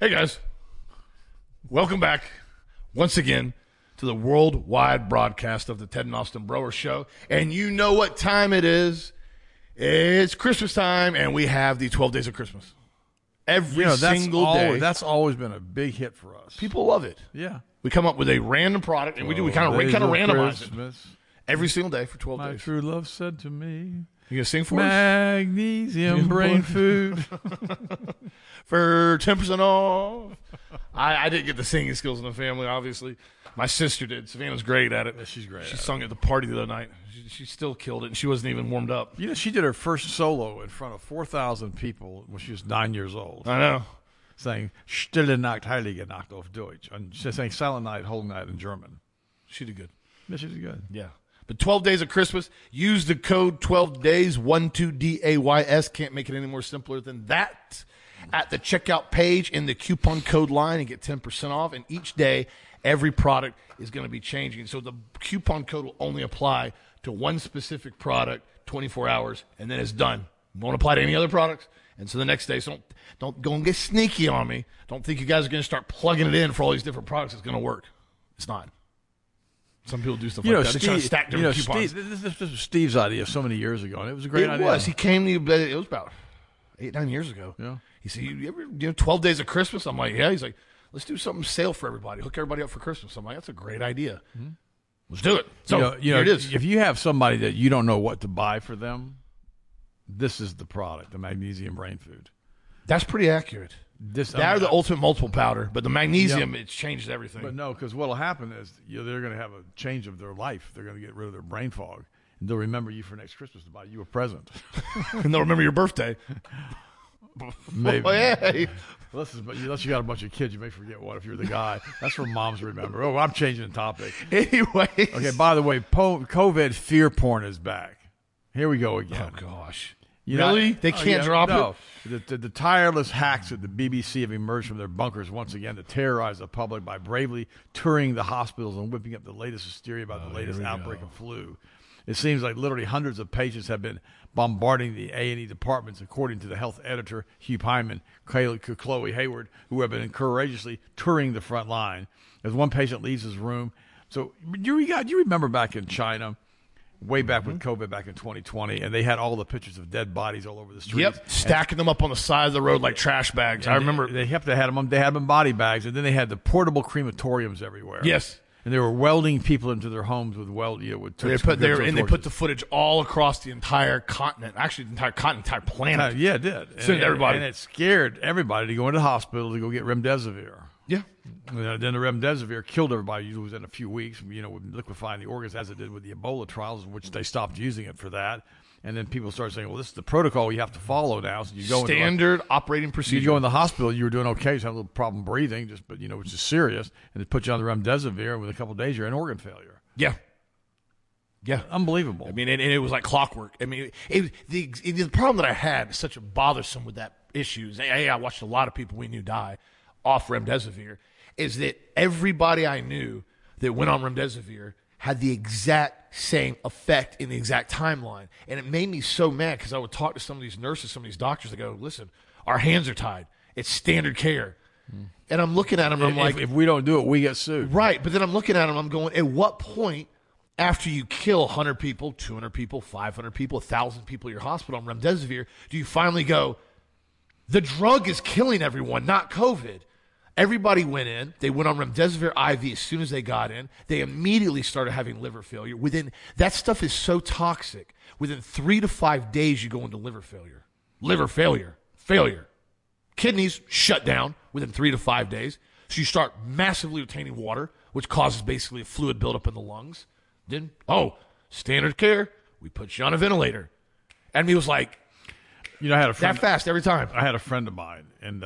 Hey guys, welcome back once again to the worldwide broadcast of the Ted and Austin Broer Show. And you know what time it is. It's Christmas time, and we have the 12 Days of Christmas. Every single day. That's always been a big hit for us. People love it. Yeah. We come up with a random product, and we kind of randomize it every single day for 12 My days. true love said to me, You gonna sing for us? Magnesium brain food. For 10% off. I didn't get the singing skills in the family, obviously. My sister did. Savannah's great at it. Yeah, she's great. She sung at the party the other night. She still killed it, and she wasn't even warmed up. You know, she did her first solo in front of 4,000 people when she was 9 years old. I know. Saying, Stille Nacht, Heilige Nacht auf Deutsch. And she's saying Silent Night, Holy Night in German. She did good. Yeah, she did good. Yeah. But 12 Days of Christmas, use the code 12DAYS, 12DAYS. Can't make it any more simpler than that. At the checkout page in the coupon code line and get 10% off. And each day, every product is going to be changing. So the coupon code will only apply to one specific product, 24 hours, and then it's done. It won't apply to any other products. And so the next day, so don't go and get sneaky on me. Don't think you guys are going to start plugging it in for all these different products. It's going to work. It's not. Some people do stuff like that. They try to stack different coupons. This was Steve's idea so many years ago, and it was a great idea. It was. He came to you, but it was about 8-9 years ago. Yeah. He said, you ever 12 Days of Christmas? I'm like, yeah. He's like, let's do something sale for everybody. Hook everybody up for Christmas. I'm like, that's a great idea. Mm-hmm. Let's do it. So here it is. If you have somebody that you don't know what to buy for them, this is the product, the magnesium brain food. That's pretty accurate. They're the ultimate multiple powder, but the magnesium, it changes everything. But no, because what will happen is they're going to have a change of their life. They're going to get rid of their brain fog, and they'll remember you for next Christmas to buy you a present. And they'll remember your birthday. Maybe. Well, hey. Unless you got a bunch of kids, you may forget what if you're the guy. That's for moms to remember. Oh, I'm changing the topic. Anyway. Okay, by the way, COVID fear porn is back. Here we go again. Oh, gosh. Really? They can't drop it? The tireless hacks at the BBC have emerged from their bunkers once again to terrorize the public by bravely touring the hospitals and whipping up the latest hysteria about the latest outbreak of flu. It seems like literally hundreds of patients have been bombarding the A&E departments, according to the health editor, Hugh Hyman, Chloe Hayward, who have been courageously touring the front line. As one patient leaves his room. So do you remember back in China, way back with COVID back in 2020, and they had all the pictures of dead bodies all over the streets. Yep, stacking them up on the side of the road like trash bags. I remember. They had them in body bags, and then they had the portable crematoriums everywhere. Yes. And they were welding people into their homes with they put the footage all across the entire continent. Actually, the entire planet. Yeah, it did. Everybody. And it scared everybody to go into the hospital to go get remdesivir. Yeah. Then the remdesivir killed everybody within a few weeks, with liquefying the organs, as it did with the Ebola trials, which they stopped using it for that. And then people started saying, well, this is the protocol you have to follow now. So you go standard operating procedure. You go in the hospital, you were doing okay, just have a little problem breathing, which is serious, and they put you on the remdesivir, and within a couple of days, you're in organ failure. Yeah. Yeah. Unbelievable. I mean, and it was like clockwork. I mean, the problem that I had, such a bothersome with that issue, is I watched a lot of people we knew die off remdesivir, is that everybody I knew that went on remdesivir had the exact same effect in the exact timeline. And it made me so mad because I would talk to some of these nurses, some of these doctors, they go, listen, our hands are tied. It's standard care. And I'm looking at them, and I'm like, if we don't do it, we get sued. Right. But then I'm looking at them, I'm going, at what point after you kill 100 people, 200 people, 500 people, 1,000 people at your hospital on remdesivir, do you finally go, the drug is killing everyone, not COVID? Everybody went in. They went on remdesivir IV as soon as they got in. They immediately started having liver failure. That stuff is so toxic. Within 3 to 5 days, you go into liver failure. Liver failure. Kidneys shut down within 3 to 5 days. So you start massively retaining water, which causes basically a fluid buildup in the lungs. Then, standard care. We put you on a ventilator. And he was like, I had a friend that fast every time. I had a friend of mine, and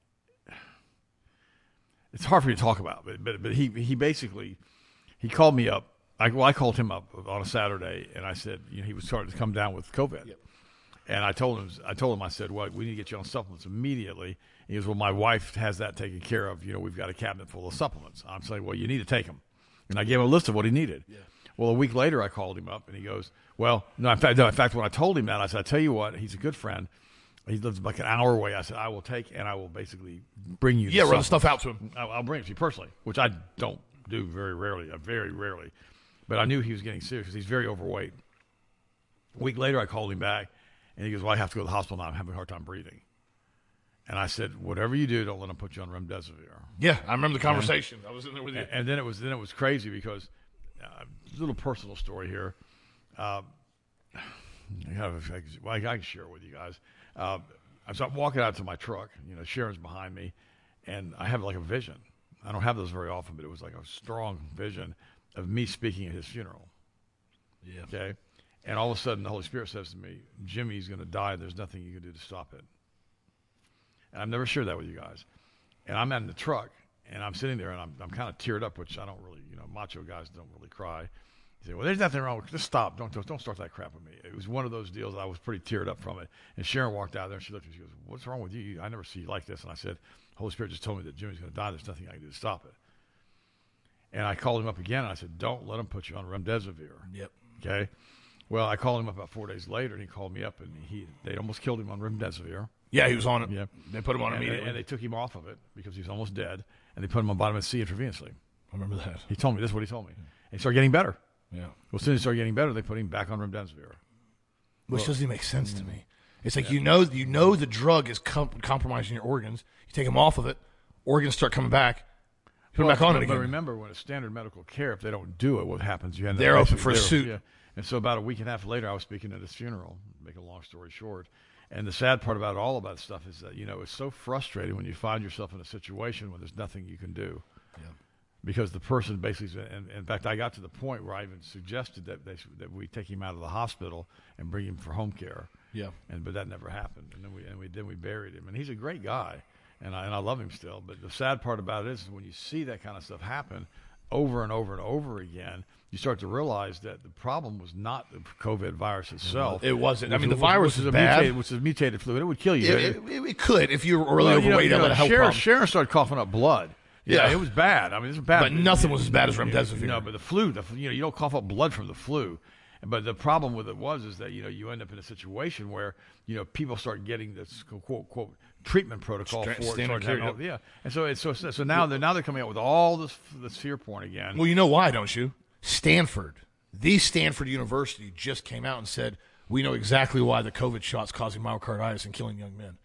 it's hard for me to talk about, but he basically called me up. I called him up on a Saturday, and I said, he was starting to come down with COVID. Yep. And I told him, I said, well, we need to get you on supplements immediately. And he goes, well, my wife has that taken care of. We've got a cabinet full of supplements. I'm saying, well, you need to take them. And I gave him a list of what he needed. Yeah. Well, a week later, I called him up, and he goes, well, in fact, when I told him that, I said, I tell you what, he's a good friend. He lives like an hour away. I said, I will take and I will basically bring you. Yeah, run the stuff out to him. I'll bring it to you personally, which I don't do very rarely, But I knew he was getting serious because he's very overweight. A week later, I called him back, and he goes, well, I have to go to the hospital now. I'm having a hard time breathing. And I said, whatever you do, don't let them put you on remdesivir. Yeah, I remember the conversation. I was in there with you. And then it was crazy because a little personal story here. I can share it with you guys. So I'm walking out to my truck. Sharon's behind me, and I have like a vision. I don't have those very often, but it was like a strong vision of me speaking at his funeral. Yeah. Okay. And all of a sudden, the Holy Spirit says to me, Jimmy's going to die. There's nothing you can do to stop it. And I've never shared that with you guys. And I'm in the truck, and I'm sitting there, and I'm kind of teared up, which I don't really, macho guys don't really cry. He said, well, there's nothing wrong with it. Just stop. Don't start that crap with me. It was one of those deals. I was pretty teared up from it. And Sharon walked out there, and she looked at me. She goes, what's wrong with you? I never see you like this. And I said, Holy Spirit just told me that Jimmy's going to die. There's nothing I can do to stop it. And I called him up again, and I said, don't let him put you on remdesivir. Yep. Okay? Well, I called him up about 4 days later, and he called me up, and they almost killed him on remdesivir. Yeah, he was on it. Yeah. They put him on immediately. And they took him off of it because he was almost dead, and they put him on vitamin C intravenously. I remember that. He told me. This is what he told me. And he started getting better. Yeah. Well, as soon as he started getting better, they put him back on remdesivir. Which doesn't even make sense to me. It's like you know the drug is compromising your organs. You take them off of it, organs start coming back. Put them back on it again. But remember, when it's standard medical care, if they don't do it, what happens? You end up They're open for a suit. Yeah. And so about a week and a half later, I was speaking at his funeral. Make a long story short. And the sad part about all of that stuff is that, it's so frustrating when you find yourself in a situation when there's nothing you can do. Yeah. Because the person basically, and in fact, I got to the point where I even suggested that we take him out of the hospital and bring him for home care. Yeah. But that never happened. And then we buried him. And he's a great guy, and I love him still. But the sad part about it is when you see that kind of stuff happen over and over and over again, you start to realize that the problem was not the COVID virus itself. It wasn't. The virus is bad. Which is a mutated fluid. It would kill you. It could if you were really overweight. Sharon started coughing up blood. Yeah, it was bad. It was bad. But nothing was as bad as remdesivir. No, but the flu, you don't cough up blood from the flu. But the problem with it is that, you end up in a situation where, people start getting this quote treatment protocol for it. Yeah. And so now they're coming out with all this fear porn again. Well, you know why, don't you? Stanford University just came out and said, we know exactly why the COVID shot's causing myocarditis and killing young men.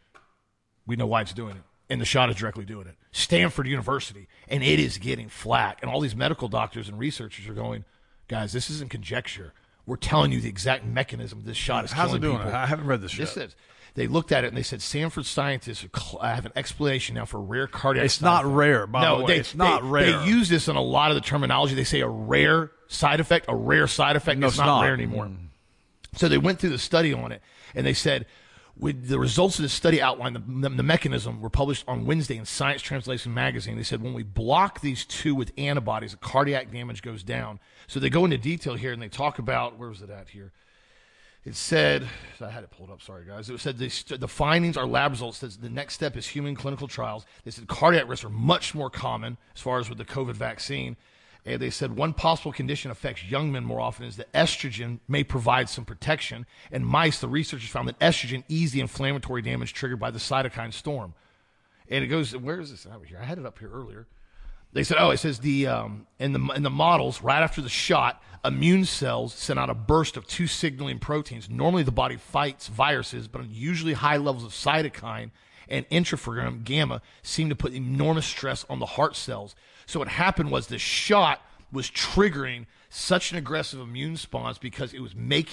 We know why it's doing it. And the shot is directly doing it. Stanford University. And it is getting flack. And all these medical doctors and researchers are going, guys, this isn't conjecture. We're telling you the exact mechanism this shot is killing people. How's it doing? I haven't read this yet. They looked at it and they said Stanford scientists have an explanation now for rare cardiac. It's not rare, by the way. It's not rare. They use this in a lot of the terminology. They say a rare side effect. No, it's not rare anymore. So they went through the study on it and they said, with the results of the study outlined, the mechanism were published on Wednesday in Science Translation magazine. They said when we block these two with antibodies, the cardiac damage goes down. So they go into detail here and they talk about, where was it at here? It said, I had it pulled up, sorry guys. It said the findings are lab results. That the next step is human clinical trials. They said cardiac risks are much more common as far as with the COVID vaccine. And they said one possible condition affects young men more often is that estrogen may provide some protection. In mice, the researchers found that estrogen eased the inflammatory damage triggered by the cytokine storm. And it goes, where is this over here? I had it up here earlier. They said, it says in the models, right after the shot, immune cells sent out a burst of two signaling proteins. Normally the body fights viruses, but unusually high levels of cytokine and interferon gamma seem to put enormous stress on the heart cells. So what happened was the shot was triggering such an aggressive immune response because it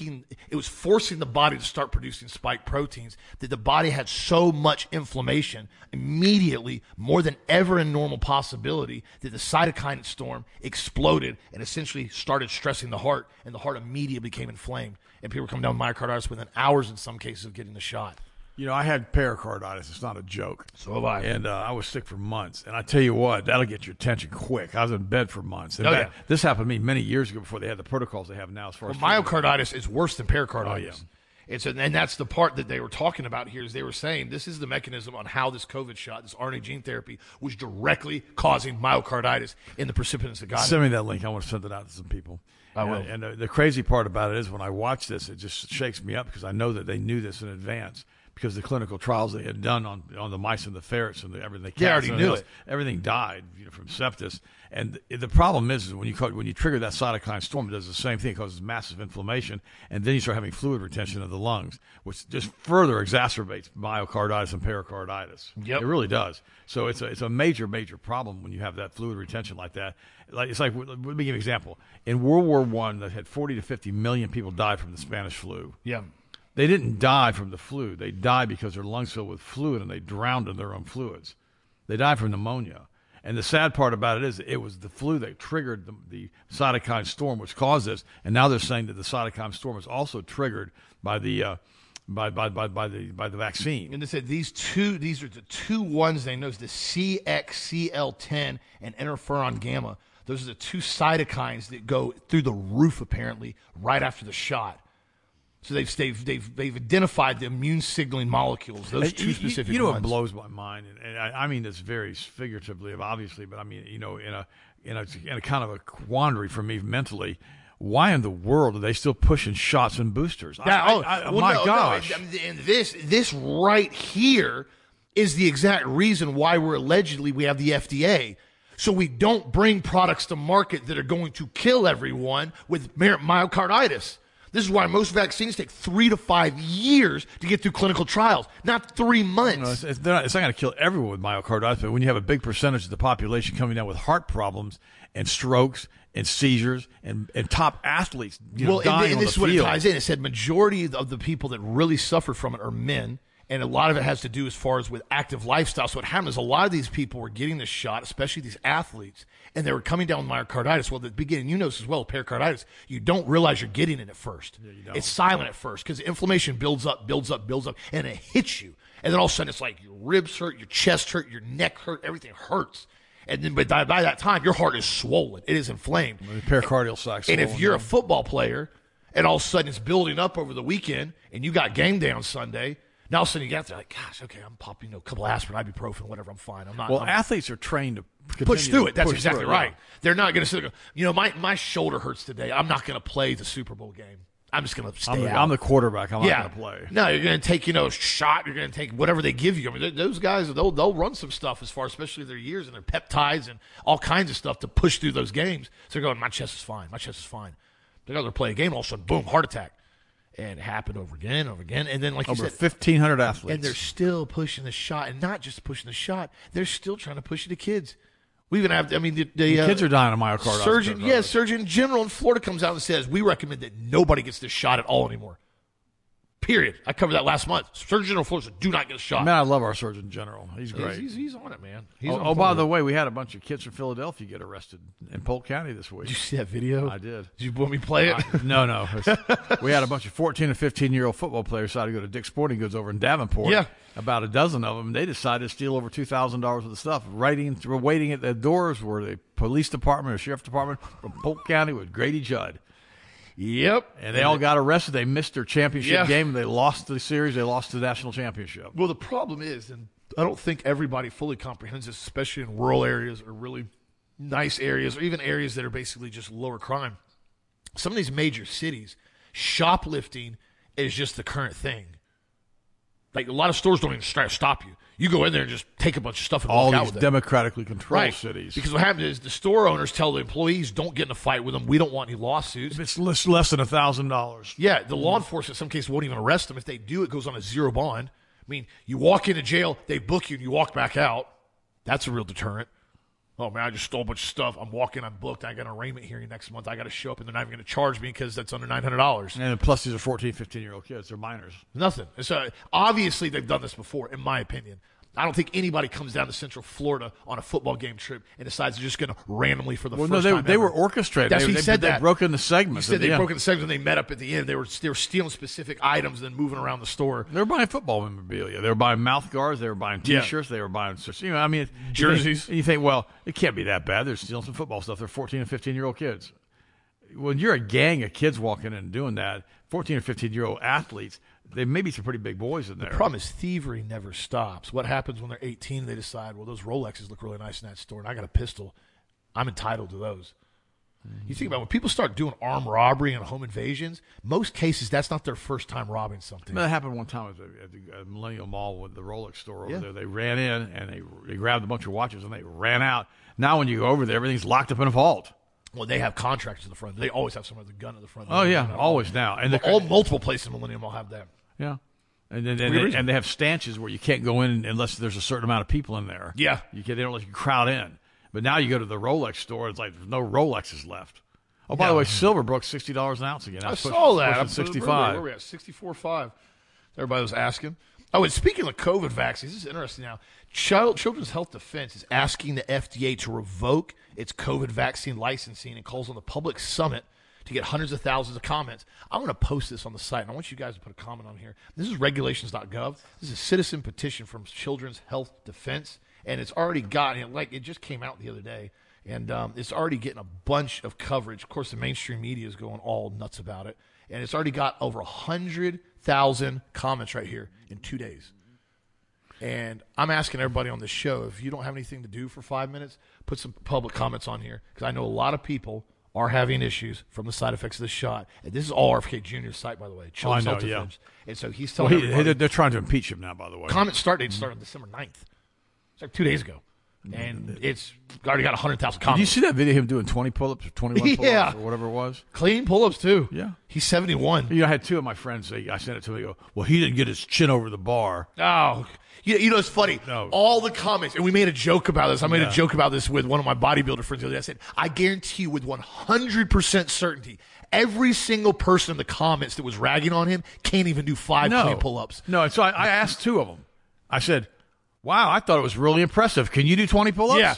was forcing the body to start producing spike proteins that the body had so much inflammation immediately, more than ever in normal possibility, that the cytokine storm exploded and essentially started stressing the heart, and the heart immediately became inflamed. And people come down with myocarditis within hours in some cases of getting the shot. I had pericarditis. It's not a joke. So have I. And I was sick for months. And I tell you what, that'll get your attention quick. I was in bed for months. And this happened to me many years ago before they had the protocols they have now as far as myocarditis is worse than pericarditis. Oh, yeah. And that's the part that they were talking about here is they were saying this is the mechanism on how this COVID shot, this RNA gene therapy, was directly causing myocarditis in the participants that got it. Send me that link. I want to send it out to some people. I will. And the crazy part about it is when I watch this, it just shakes me up because I know that they knew this in advance. because the clinical trials they had done on the mice and the ferrets and everything. They already knew it. Everything died from sepsis. And the problem is when you trigger that cytokine storm, it does the same thing. It causes massive inflammation, and then you start having fluid retention of the lungs, which just further exacerbates myocarditis and pericarditis. Yep. It really does. So it's a major problem when you have that fluid retention like that. Let me give you an example. In World War I, that had 40 to 50 million people died from the Spanish flu. Yeah. They didn't die from the flu. They died because their lungs filled with fluid and they drowned in their own fluids. They died from pneumonia. And the sad part about it is it was the flu that triggered the cytokine storm, which caused this. And now they're saying that the cytokine storm is also triggered by the vaccine. And they said these are the two ones they know is the CXCL10 and interferon gamma. Those are the two cytokines that go through the roof apparently right after the shot. So they've identified the immune signaling molecules. Those two specific ones. You know what blows my mind, and I mean this very figuratively, obviously, but I mean in a kind of a quandary for me mentally. Why in the world are they still pushing shots and boosters? Gosh! And this right here is the exact reason why we have the FDA. So we don't bring products to market that are going to kill everyone with myocarditis. This is why most vaccines take 3 to 5 years to get through clinical trials, not 3 months. No, it's not going to kill everyone with myocarditis, but when you have a big percentage of the population coming down with heart problems and strokes and seizures and top athletes dying on the field. And this is what it ties in. It said majority of the people that really suffer from it are men, and a lot of it has to do as far as with active lifestyle. So what happened is a lot of these people were getting this shot, especially these athletes, and they were coming down with myocarditis. Well, at the beginning, you know this as well, pericarditis, you don't realize you're getting it at first. Yeah, you don't. It's silent at first because the inflammation builds up, and it hits you. And then all of a sudden, it's like your ribs hurt, your chest hurt, your neck hurt, everything hurts. And then by that time, your heart is swollen. It is inflamed. The pericardial sac. And if you're a football player, and all of a sudden it's building up over the weekend, and you got game day on Sunday, now all of a sudden you got to like, gosh, okay, I'm popping a couple aspirin, ibuprofen, whatever, I'm fine. I'm not. Well, athletes are trained to push through it. That's push exactly through it, right. yeah. They're not going to sit there and go, my shoulder hurts today. I'm not going to play the Super Bowl game. I'm just going to stay out. I'm the quarterback. I'm not going to play. No, you're going to take, shot. You're going to take whatever they give you. I mean, those guys, they'll run some stuff as far, especially their years and their peptides and all kinds of stuff to push through those games. So they're going, my chest is fine. My chest is fine. They're going to play a game, all of a sudden, boom, heart attack. And it happened over again. And then, like you over said, 1,500 athletes. And they're still pushing the shot. And not just pushing the shot, they're still trying to push it to kids. We even have, the kids are dying of myocarditis. Surgeon General in Florida comes out and says, we recommend that nobody gets this shot at all anymore. Period. I covered that last month. Surgeon General of Florida said, do not get a shot. Man, I love our Surgeon General. He's great. He's on it, man. By the way, we had a bunch of kids from Philadelphia get arrested in Polk County this week. Did you see that video? I did. Did you want me to play it? No. We had a bunch of 14 and 15-year-old football players decided to go to Dick's Sporting Goods over in Davenport. Yeah. About a dozen of them. And they decided to steal over $2,000 worth of stuff. We're waiting at the doors were the police department or sheriff's department from Polk County with Grady Judd. Yep. And they all got arrested. They missed their championship game, and they lost the series. They lost the national championship. Well, the problem is, and I don't think everybody fully comprehends this, especially in rural areas or really nice areas or even areas that are basically just lower crime. Some of these major cities, shoplifting is just the current thing. Like, a lot of stores don't even try to stop you. You go in there and just take a bunch of stuff and walk out with it. All these democratically controlled cities. Because what happens is the store owners tell the employees, don't get in a fight with them. We don't want any lawsuits. It's less than $1,000. Yeah, the law enforcement in some cases won't even arrest them. If they do, it goes on a zero bond. I mean, you walk into jail, they book you, and you walk back out. That's a real deterrent. Oh, man, I just stole a bunch of stuff. I'm walking, I'm booked. I got an arraignment hearing next month. I got to show up, and they're not even going to charge me because that's under $900. And plus, these are 14, 15-year-old kids. They're minors. Nothing. So obviously, they've done this before, in my opinion. I don't think anybody comes down to Central Florida on a football game trip and decides they're just going to randomly for the first time. They were orchestrated. He said that. They broke into segments. He said they broke into segments and they met up at the end. They were stealing specific items and then moving around the store. They were buying football memorabilia. They were buying mouth guards. They were buying T-shirts. They were buying, jerseys. You think, well, it can't be that bad. They're stealing some football stuff. They're 14 and 15-year-old kids. When you're a gang of kids walking in and doing that, 14 or 15-year-old athletes, they may be some pretty big boys in there. The problem is thievery never stops. What happens when they're 18 and they decide, well, those Rolexes look really nice in that store, and I got a pistol. I'm entitled to those. You think about when people start doing armed robbery and home invasions, most cases that's not their first time robbing something. That happened one time at the Millennium Mall with the Rolex store over there. They ran in and they grabbed a bunch of watches and they ran out. Now when you go over there, everything's locked up in a vault. Well, they have contractors in the front. They always have someone with a gun at the front. Oh, yeah, always now. And all multiple places in Millennium will have that. Yeah. And they have stanches where you can't go in unless there's a certain amount of people in there. Yeah. They don't let you crowd in. But now you go to the Rolex store, it's like there's no Rolexes left. Oh, by the way, silver broke $60 an ounce again. I saw that. I'm 65. Where are we at? 64.5. Everybody was asking. Oh, and speaking of COVID vaccines, this is interesting now. Children's Health Defense is asking the FDA to revoke its COVID vaccine licensing and calls on the public summit to get hundreds of thousands of comments. I'm going to post this on the site, and I want you guys to put a comment on here. This is regulations.gov. This is a citizen petition from Children's Health Defense, and it's already gotten, it just came out the other day, and it's already getting a bunch of coverage. Of course, the mainstream media is going all nuts about it, and it's already got over 100,000 comments right here in 2 days. And I'm asking everybody on this show, if you don't have anything to do for 5 minutes, put some public comments on here, because I know a lot of people are having issues from the side effects of this shot. And this is all RFK Jr.'s site, by the way. Children's Health Defense. And so he's telling everybody. They're trying to impeach him now, by the way. Comment start date started on December 9th. It's like 2 days ago. And it's already got 100,000 comments. Did you see that video of him doing 20 pull-ups or 21 pull-ups or whatever it was? Clean pull-ups, too. Yeah. He's 71. I had two of my friends say, I sent it to him, they go, well, he didn't get his chin over the bar. Oh, you know, it's funny. No. All the comments, and we made a joke about this. I made a joke about this with one of my bodybuilder friends the other day. I said, I guarantee you with 100% certainty, every single person in the comments that was ragging on him can't even do 5 clean pull-ups. No, and so I asked two of them. I said, wow, I thought it was really impressive. Can you do 20 pull-ups? Yeah.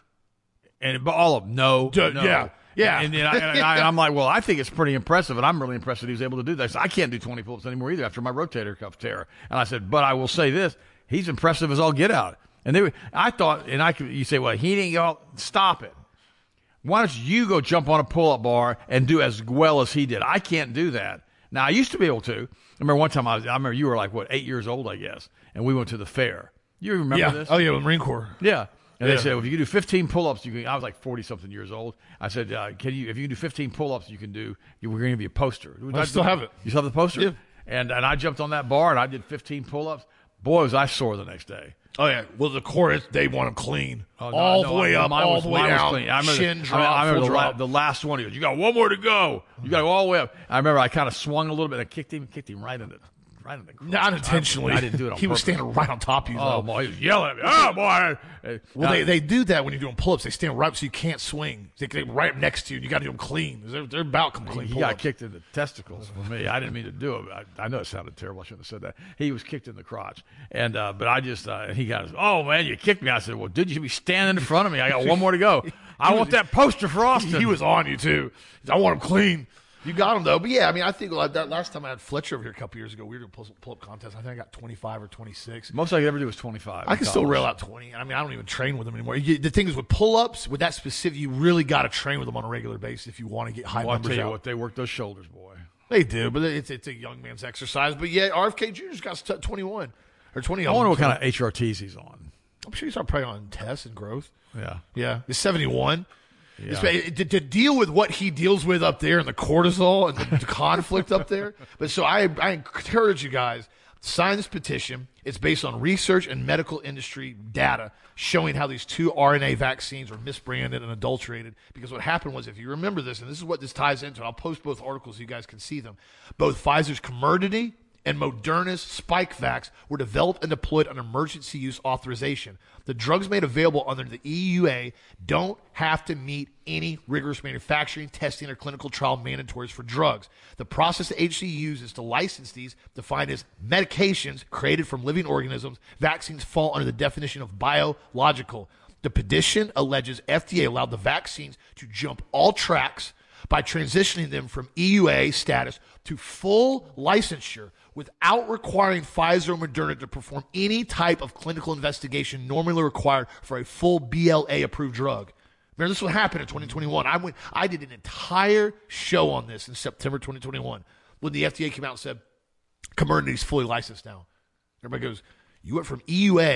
And all of them, no. Yeah. Yeah. And I'm like, well, I think it's pretty impressive, and I'm really impressed that he was able to do that. I said, I can't do 20 pull-ups anymore either after my rotator cuff tear. And I said, but I will say this. He's impressive as all get out. And I thought, you say, well, he didn't go, stop it. Why don't you go jump on a pull-up bar and do as well as he did? I can't do that. Now, I used to be able to. I remember one time, I remember you were like, 8 years old, I guess, and we went to the fair. You remember this? Oh, yeah, with the Marine Corps. Yeah. And they said, well, if you can do 15 pull-ups, you can. I was like 40-something years old. I said, if you can do 15 pull-ups, we're going to give you a poster. I still have it. You still have the poster? Yeah. And I jumped on that bar, and I did 15 pull-ups. Boy, was I sore the next day. Oh, yeah. Well, the Corps, they want them clean. All the way up, all the way down. Clean. I remember, Chin drop, I remember full drop. the last one. He goes, you got one more to go. You got to go all the way up. I remember I kind of swung a little bit and kicked him right in the crotch. Not intentionally. I didn't do it on He was purpose. standing right on top of you, though. Oh, boy. He was yelling at me. Oh, boy. Well, they do that when you're doing pull-ups. They stand right up so you can't swing. They right up next to you, and you got to do them clean. They're about complete He pull-ups. got kicked in the testicles for me. I didn't mean to do it. I know it sounded terrible. I shouldn't have said that. He was kicked in the crotch. And but I just, he got, oh, man, you kicked me. I said, well, dude, you should be standing in front of me. I got one more to go. I want that poster for Austin. He was on you, too. I want him clean. You got him, though. But, yeah, I mean, I think like that last time I had Fletcher over here a couple years ago, we were doing pull-up contest. I think I got 25 or 26. Most I could ever do was 25. I can still rail out 20. I mean, I don't even train with them anymore. The thing is, with pull-ups, with that specific, you really got to train with them on a regular basis if you want to get high numbers I'll tell you out. what, they work those shoulders, boy. They do, but it's a young man's exercise. But, yeah, RFK Jr.'s got 21 or 20. I wonder what kind of HRTs he's on. I'm sure he's probably on tests and growth. Yeah. Yeah. He's 71. Yeah. To deal with what he deals with up there and the cortisol and the conflict up there. But so I encourage you guys, sign this petition. It's based on research and medical industry data showing how these 2 RNA vaccines were misbranded and adulterated. Because what happened was, if you remember this, and this is what this ties into, I'll post both articles so you guys can see them. Both Pfizer's Comirnaty and Moderna's Spikevax were developed and deployed on emergency use authorization. The drugs made available under the EUA don't have to meet any rigorous manufacturing, testing, or clinical trial mandatories for drugs. The process the agency uses to license these, defined as medications created from living organisms, vaccines fall under the definition of biological. The petition alleges FDA allowed the vaccines to jump all tracks by transitioning them from EUA status to full licensure without requiring Pfizer or Moderna to perform any type of clinical investigation normally required for a full BLA-approved drug. Remember, this is what happened in 2021. I did an entire show on this in September 2021 when the FDA came out and said, Comirnaty is fully licensed now. Everybody goes, you went from EUA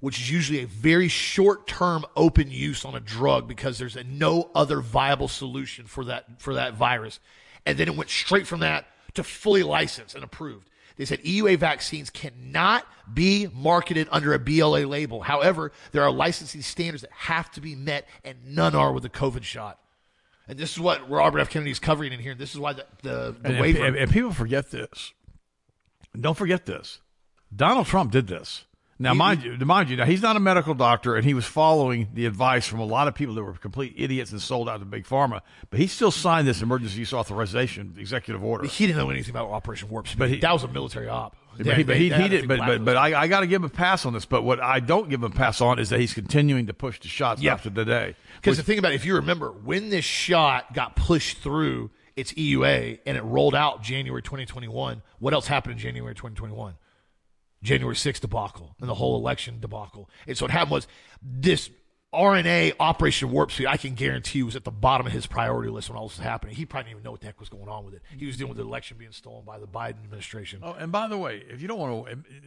which is usually a very short-term open use on a drug because there's no other viable solution for that virus. And then it went straight from that to fully licensed and approved. They said EUA vaccines cannot be marketed under a BLA label. However, there are licensing standards that have to be met, and none are with the COVID shot. And this is what Robert F. Kennedy is covering in here. This is why the waiver. And people forget this. Don't forget this. Donald Trump did this. Now, mind you, now he's not a medical doctor, and he was following the advice from a lot of people that were complete idiots and sold out to Big Pharma. But he still signed this emergency use authorization executive order. He didn't know anything about Operation Warp Speed. But that was a military op. But I got to give him a pass on this. But what I don't give him a pass on is that he's continuing to push the shots after today. Because the thing about it, if you remember, when this shot got pushed through its EUA and it rolled out January 2021, what else happened in January 2021? January 6th debacle and the whole election debacle. And so what happened was this RNA Operation Warp Speed, I can guarantee you, was at the bottom of his priority list when all this was happening. He probably didn't even know what the heck was going on with it. He was dealing with the election being stolen by the Biden administration. Oh, and by the way, if you don't want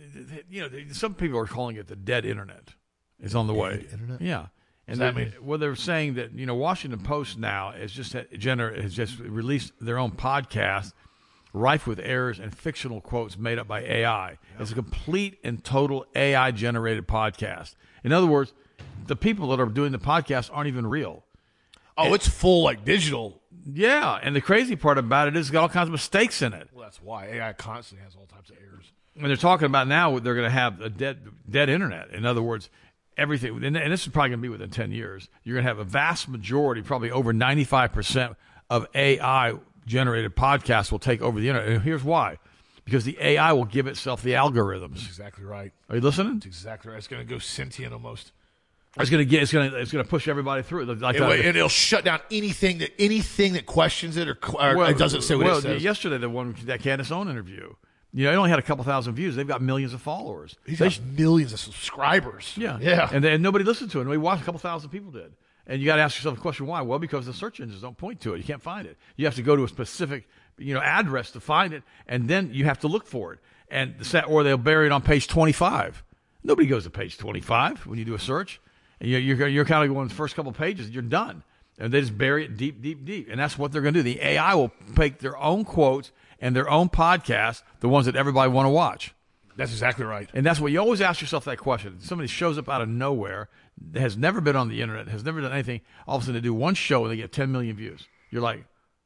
to, some people are calling it the dead internet. It's on the way. Internet? Yeah. And well, they're saying that, Washington Post now has just released their own podcast, rife with errors and fictional quotes made up by AI. Yep. It's a complete and total AI-generated podcast. In other words, the people that are doing the podcast aren't even real. Oh, it's full, like, digital. Yeah, and the crazy part about it is it's got all kinds of mistakes in it. Well, that's why. AI constantly has all types of errors. And they're talking about now they're going to have a dead internet. In other words, everything, and this is probably going to be within 10 years, you're going to have a vast majority, probably over 95% of AI-generated podcasts will take over the internet. And here's why. Because the AI will give itself the algorithms. That's exactly right. Are you listening? That's exactly right. It's going to go sentient almost. It's going to push everybody through. And it'll shut down anything that questions it or it doesn't say what it says. Yesterday, that Candace Owen interview, it only had a couple thousand views. They've got millions of followers. He's got millions of subscribers. Yeah. And nobody listened to it. Nobody watched. A couple thousand people did. And you got to ask yourself the question, why? Well, because the search engines don't point to it. You can't find it. You have to go to a specific, address to find it, and then you have to look for it. Or they'll bury it on page 25. Nobody goes to page 25 when you do a search. And you're kind of going the first couple of pages, you're done. And they just bury it deep, deep, deep. And that's what they're going to do. The AI will take their own quotes and their own podcasts, the ones that everybody want to watch. That's exactly right. And that's what you always ask yourself that question. Somebody shows up out of nowhere, has never been on the internet, has never done anything. All of a sudden they do one show and they get 10 million views. You're like,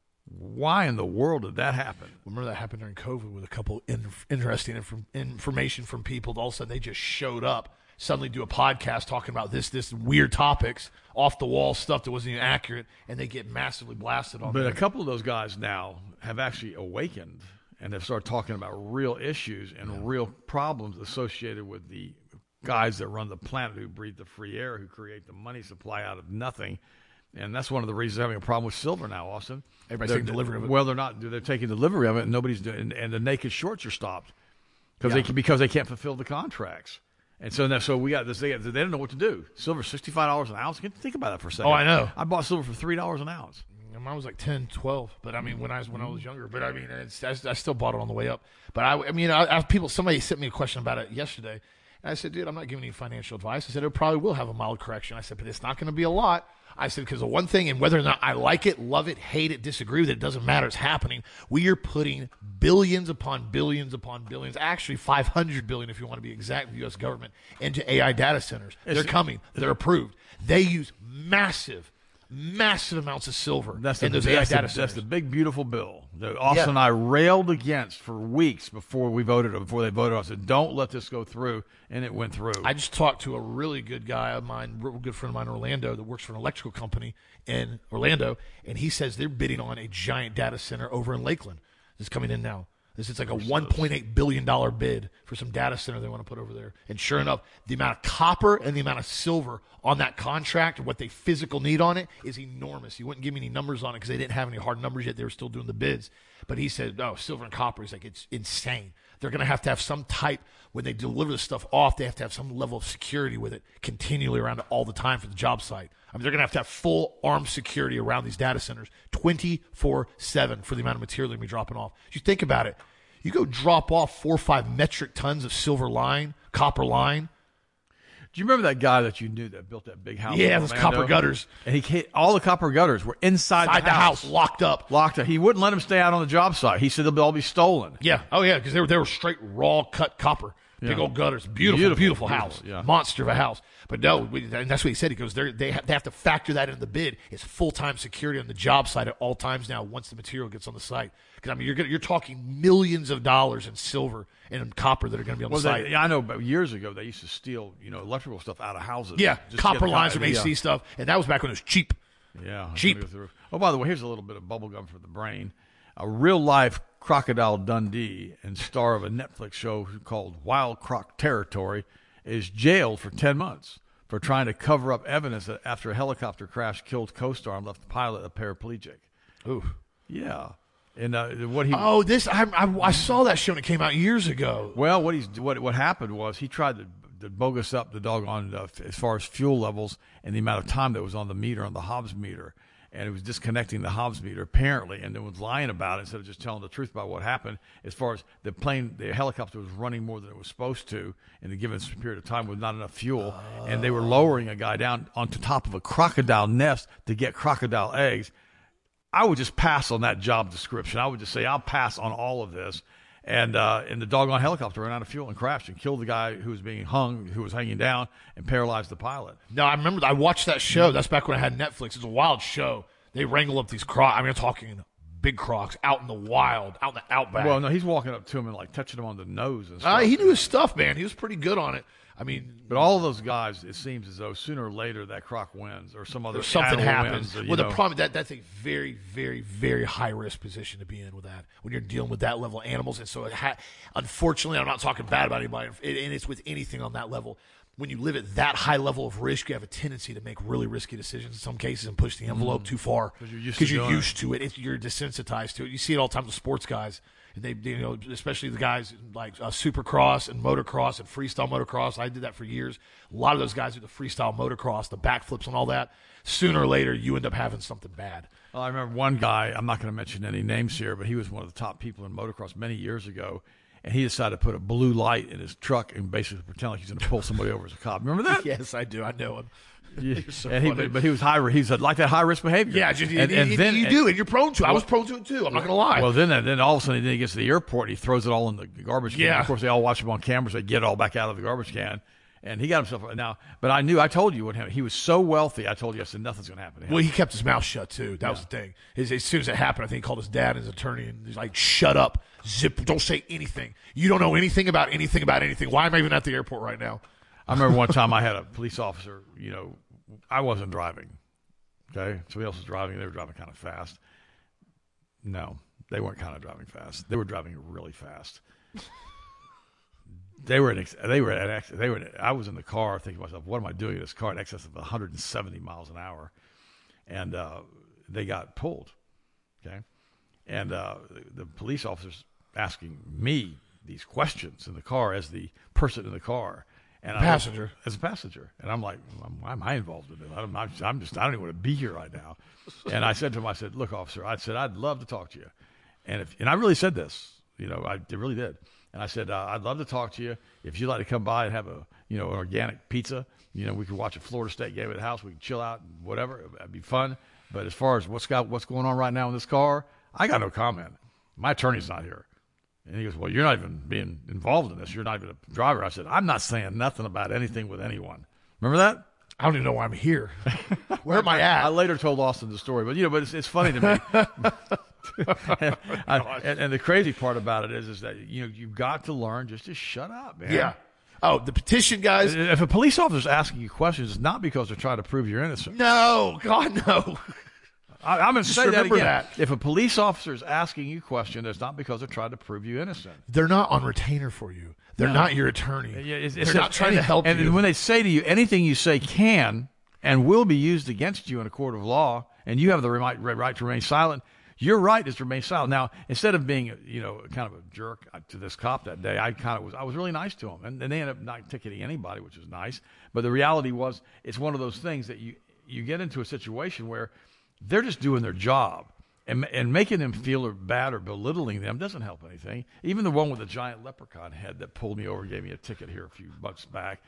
why in the world did that happen? Remember that happened during COVID with a couple interesting information from people. All of a sudden they just showed up, suddenly do a podcast talking about this weird topics, off the wall stuff that wasn't even accurate, and they get massively blasted on. But a couple of those guys now have actually awakened and have started talking about real issues and real problems associated with the guys that run the planet, who breathe the free air, who create the money supply out of nothing. And that's one of the reasons they're having a problem with silver now, Austin. Everybody's taking delivery of it. Well, they're taking delivery of it, and nobody's doing. And the naked shorts are stopped because they can't fulfill the contracts. And so we got this. They don't know what to do. Silver $65 an ounce. Think about that for a second. Oh, I know. I bought silver for $3 an ounce. Mine was like 10, 12. But I mean, when I was younger. But I mean, I still bought it on the way up. But somebody sent me a question about it yesterday. And I said, dude, I'm not giving you financial advice. I said, it probably will have a mild correction. I said, but it's not going to be a lot. I said, because the one thing, and whether or not I like it, love it, hate it, disagree with it, it doesn't matter. It's happening. We are putting billions upon billions upon billions, actually 500 billion if you want to be exact, the U.S. government, into AI data centers. They're coming. They're approved. They use massive amounts of silver in those AI data centers. That's the big, beautiful bill that Austin and I railed against for weeks before they voted on. I said, don't let this go through, and it went through. I just talked to a really good guy of mine, real good friend of mine in Orlando, that works for an electrical company in Orlando, and he says they're bidding on a giant data center over in Lakeland that's coming in now. It's like a $1.8 billion bid for some data center they want to put over there. And sure enough, the amount of copper and the amount of silver on that contract and what they physical need on it is enormous. He wouldn't give me any numbers on it because they didn't have any hard numbers yet. They were still doing the bids. But he said, no, silver and copper is like, it's insane. They're going to have some type, when they deliver the stuff off, they have to have some level of security with it continually around it all the time for the job site. I mean, they're going to have full armed security around these data centers 24/7 for the amount of material they're going to be dropping off. You think about it. You go drop off 4 or 5 metric tons of silver line, copper line. Do you remember that guy that you knew that built that big house? Yeah, in those Orlando? copper gutters. And all the copper gutters were inside the house, locked up. Locked up. He wouldn't let them stay out on the job site. He said they'll all be stolen. Yeah. Oh, yeah, because they were straight raw cut copper. Big old gutters. Beautiful house. Yeah. Monster of a house. But no, and that's what he said. He goes, they have to factor that into the bid. It's full-time security on the job site at all times now once the material gets on the site. Because, I mean, you're talking millions of dollars in silver and in copper that are going to be on the site. I know, but years ago they used to steal, electrical stuff out of houses. Yeah, just copper lines from AC yeah. stuff. And that was back when it was cheap. Yeah. Cheap. Oh, by the way, here's a little bit of bubble gum for the brain. A real-life Crocodile Dundee and star of a Netflix show called Wild Croc Territory is jailed for 10 months for trying to cover up evidence that after a helicopter crash killed co-star and left the pilot a paraplegic. Ooh. Yeah. And what he I saw that show and it came out years ago. Well, what happened was he tried to bogus up the doggone as far as fuel levels and the amount of time that was on the meter, on the Hobbs meter. And it was disconnecting the Hobbs meter, apparently, and then was lying about it instead of just telling the truth about what happened. As far as the helicopter was running more than it was supposed to in a given period of time with not enough fuel, and they were lowering a guy down onto top of a crocodile nest to get crocodile eggs. I would just pass on that job description. I would just say, I'll pass on all of this. And the doggone helicopter ran out of fuel and crashed and killed the guy who was being hung, who was hanging down, and paralyzed the pilot. No, I remember. I watched that show. That's back when I had Netflix. It's a wild show. They wrangle up these crocs. I mean, I'm talking big crocs out in the wild, out in the outback. Well, no, he's walking up to him and like touching him on the nose and stuff. He knew his stuff, man. He was pretty good on it. I mean, but all of those guys, it seems as though sooner or later that croc wins or some other something happens. Wins, well, the problem that's a very, very, very high risk position to be in with that when you're dealing with that level of animals. And so, unfortunately, I'm not talking bad about anybody, and it's with anything on that level. When you live at that high level of risk, you have a tendency to make really risky decisions in some cases and push the envelope too far because you're used to it. You're desensitized to it. You see it all the time with sports guys. And they, especially the guys like Supercross and motocross and freestyle motocross. I did that for years. A lot of those guys do the freestyle motocross, the backflips and all that. Sooner or later, you end up having something bad. Well, I remember one guy, I'm not going to mention any names here, but he was one of the top people in motocross many years ago. And he decided to put a blue light in his truck and basically pretend like he's going to pull somebody over as a cop. Remember that? Yes, I do. I know him. Yeah. But he was He's like that high risk behavior. Yeah, then you do, and you're prone to. I was prone to it too. I'm not going to lie. Well, then all of a sudden he gets to the airport, and he throws it all in the garbage can. Yeah. Of course, they all watch him on camera, so they get it all back out of the garbage can. And he got himself now. But I told you what happened. He was so wealthy. I told you, I said nothing's going to happen to him. Well, he kept his mouth shut too. That was the thing. As soon as it happened, I think he called his dad and his attorney, and he's like, "Shut up, zip! Don't say anything. You don't know anything about anything. Why am I even at the airport right now?" I remember one time I had a police officer. I wasn't driving. Okay, somebody else was driving. They were driving kind of fast. No, they weren't kind of driving fast. They were driving really fast. I was in the car thinking to myself, what am I doing in this car in excess of 170 miles an hour? And they got pulled. Okay. And the police officers asking me these questions in the car as the person in the car. And passenger. As a passenger. And I'm like, why am I involved in it? I don't even want to be here right now. And I said to him, look, officer, I'd love to talk to you. And I really said this, I really did. And I said, I'd love to talk to you. If you'd like to come by and have an organic pizza, we could watch a Florida State game at the house. We could chill out and whatever. It'd be fun. But as far as what's going on right now in this car, I got no comment. My attorney's not here. And he goes, well, you're not even being involved in this. You're not even a driver. I said, I'm not saying nothing about anything with anyone. Remember that? I don't even know why I'm here. Where am I at? I later told Austin the story, but it's funny to me. and the crazy part about it is that you've got to learn just to shut up, man. Yeah. Oh, the petition guys. If a police officer's asking you questions, it's not because they're trying to prove you're innocent. No, God, no. I'm going to say that again. That. If a police officer is asking you a question, it's not because they're trying to prove you innocent. They're not on retainer for you. They're not your attorney. They're not trying to help you. And when they say to you, anything you say can and will be used against you in a court of law, and you have the right to remain silent, your right is to remain silent. Now, instead of being, kind of a jerk to this cop that day, I was really nice to him. And they ended up not ticketing anybody, which was nice. But the reality was, it's one of those things that you get into a situation where they're just doing their job. And making them feel bad or belittling them doesn't help anything. Even the one with the giant leprechaun head that pulled me over and gave me a ticket here a few bucks back,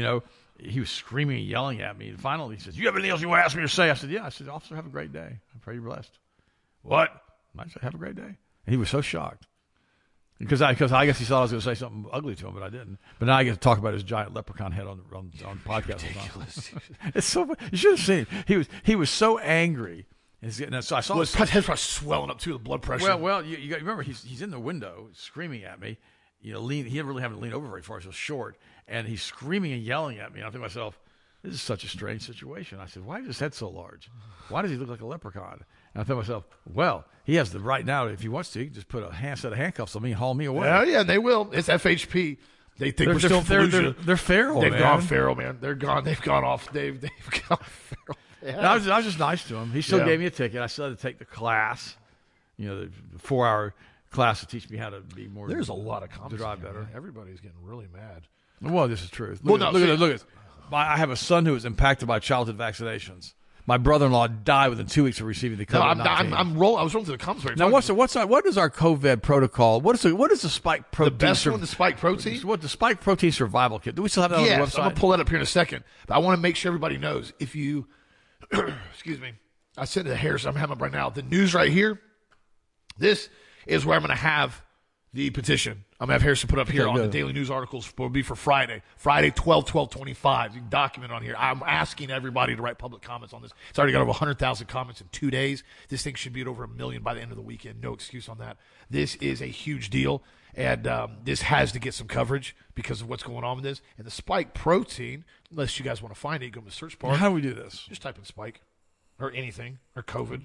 he was screaming and yelling at me. And finally, he says, "You have anything else you want to ask me or say?" I said, "Yeah." I said, "Officer, have a great day. I pray you're blessed." "What?" I said, "Have a great day." And he was so shocked. Because I guess he thought I was going to say something ugly to him, but I didn't. But now I get to talk about his giant leprechaun head on podcast. Ridiculous. It's so funny. You should have seen it. He was so angry. So I saw his head's probably swelling up too, the blood pressure. Well, you got remember he's in the window screaming at me. He didn't really have to lean over very far, so short, and he's screaming and yelling at me. And I think to myself, this is such a strange situation. I said, why is his head so large? Why does he look like a leprechaun? And I thought to myself, well, he has the right now, if he wants to, he can just put a set of handcuffs on me and haul me away. Yeah, they will. It's FHP. They think we're still they're feral. They've gone feral, man. They're gone. They've gone off. They've gone feral. Yeah. I was just nice to him. He still gave me a ticket. I still had to take the class, the 4-hour class to teach me how to be more. There's a lot of comments to drive better. Everybody's getting really mad. Well, this is true. Look at this. I have a son who was impacted by childhood vaccinations. My brother-in-law died within 2 weeks of receiving the COVID-19. I was rolling to the comments. Now, what is our COVID protocol? What is the spike protein? The best one, the spike protein? What the spike protein survival kit? Do we still have that on the website? I'm going to pull that up here in a second. But I want to make sure everybody knows. If you, excuse me, I said to Harrison, I'm having up right now. The news right here, this is where I'm going to have the petition. I'm going to have Harrison put up here on the daily news articles. Will be for Friday 12/12/25. You can document on here. I'm asking everybody to write public comments on this. It's already got over 100,000 comments in 2 days. This thing should be at over 1 million by the end of the weekend. No excuse on that. This is a huge deal, and this has to get some coverage because of what's going on with this. And the spike protein, unless you guys want to find it, you go to the search bar. How do we do this? Just type in spike or anything or COVID.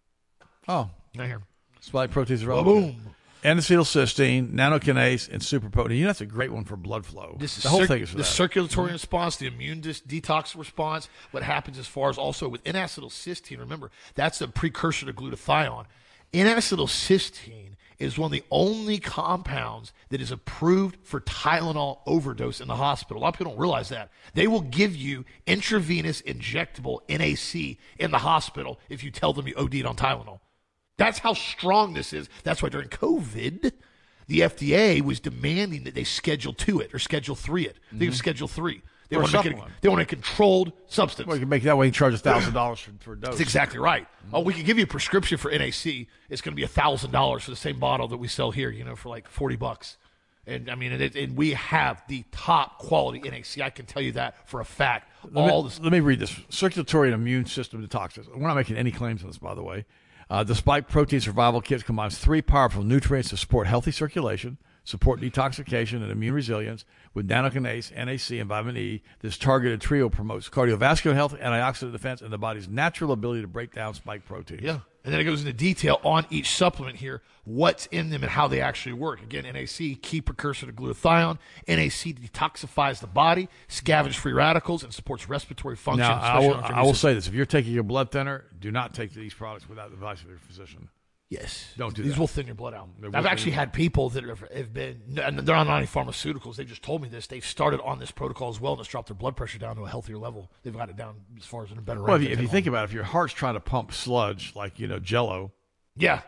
Oh. Right here. Spike proteins are relevant. Boom. N-acetylcysteine, nanokinase, and superprotein. That's a great one for blood flow. The whole thing is for the that. Circulatory response, the immune detox response, what happens as far as also with N-acetylcysteine, remember, that's a precursor to glutathione. N-acetylcysteine is one of the only compounds that is approved for Tylenol overdose in the hospital. A lot of people don't realize that. They will give you intravenous injectable NAC in the hospital if you tell them you OD'd on Tylenol. That's how strong this is. That's why during COVID, the FDA was demanding that they Schedule 2 it or Schedule 3 it. I think it was Schedule 3. They want a controlled substance. Well, you can make that way and charge $1,000 for a dose. That's exactly right. Oh, we can give you a prescription for NAC. It's going to be $1,000 for the same bottle that we sell here, for like $40. And I mean, and we have the top quality NAC. I can tell you that for a fact. Let me read this. Circulatory and immune system detoxes. We're not making any claims on this, by the way. The Spike Protein Survival Kit combines 3 powerful nutrients to support healthy circulation, support detoxification and immune resilience with nanokinase, NAC, and vitamin E. This targeted trio promotes cardiovascular health, antioxidant defense, and the body's natural ability to break down spike proteins. Yeah. And then it goes into detail on each supplement here, what's in them and how they actually work. Again, NAC, key precursor to glutathione. NAC detoxifies the body, scavenges free radicals, and supports respiratory function. Now, I will say this. If you're taking a blood thinner, do not take these products without the advice of your physician. Yes. Don't do These that. will thin your blood out. I've actually had people that have been, and they're not on any pharmaceuticals. They just told me this. They've started on this protocol as well, and it's dropped their blood pressure down to a healthier level. They've got it down as far as in a better range. Well, if you think about it, if your heart's trying to pump sludge, like, Jell-O. Yeah.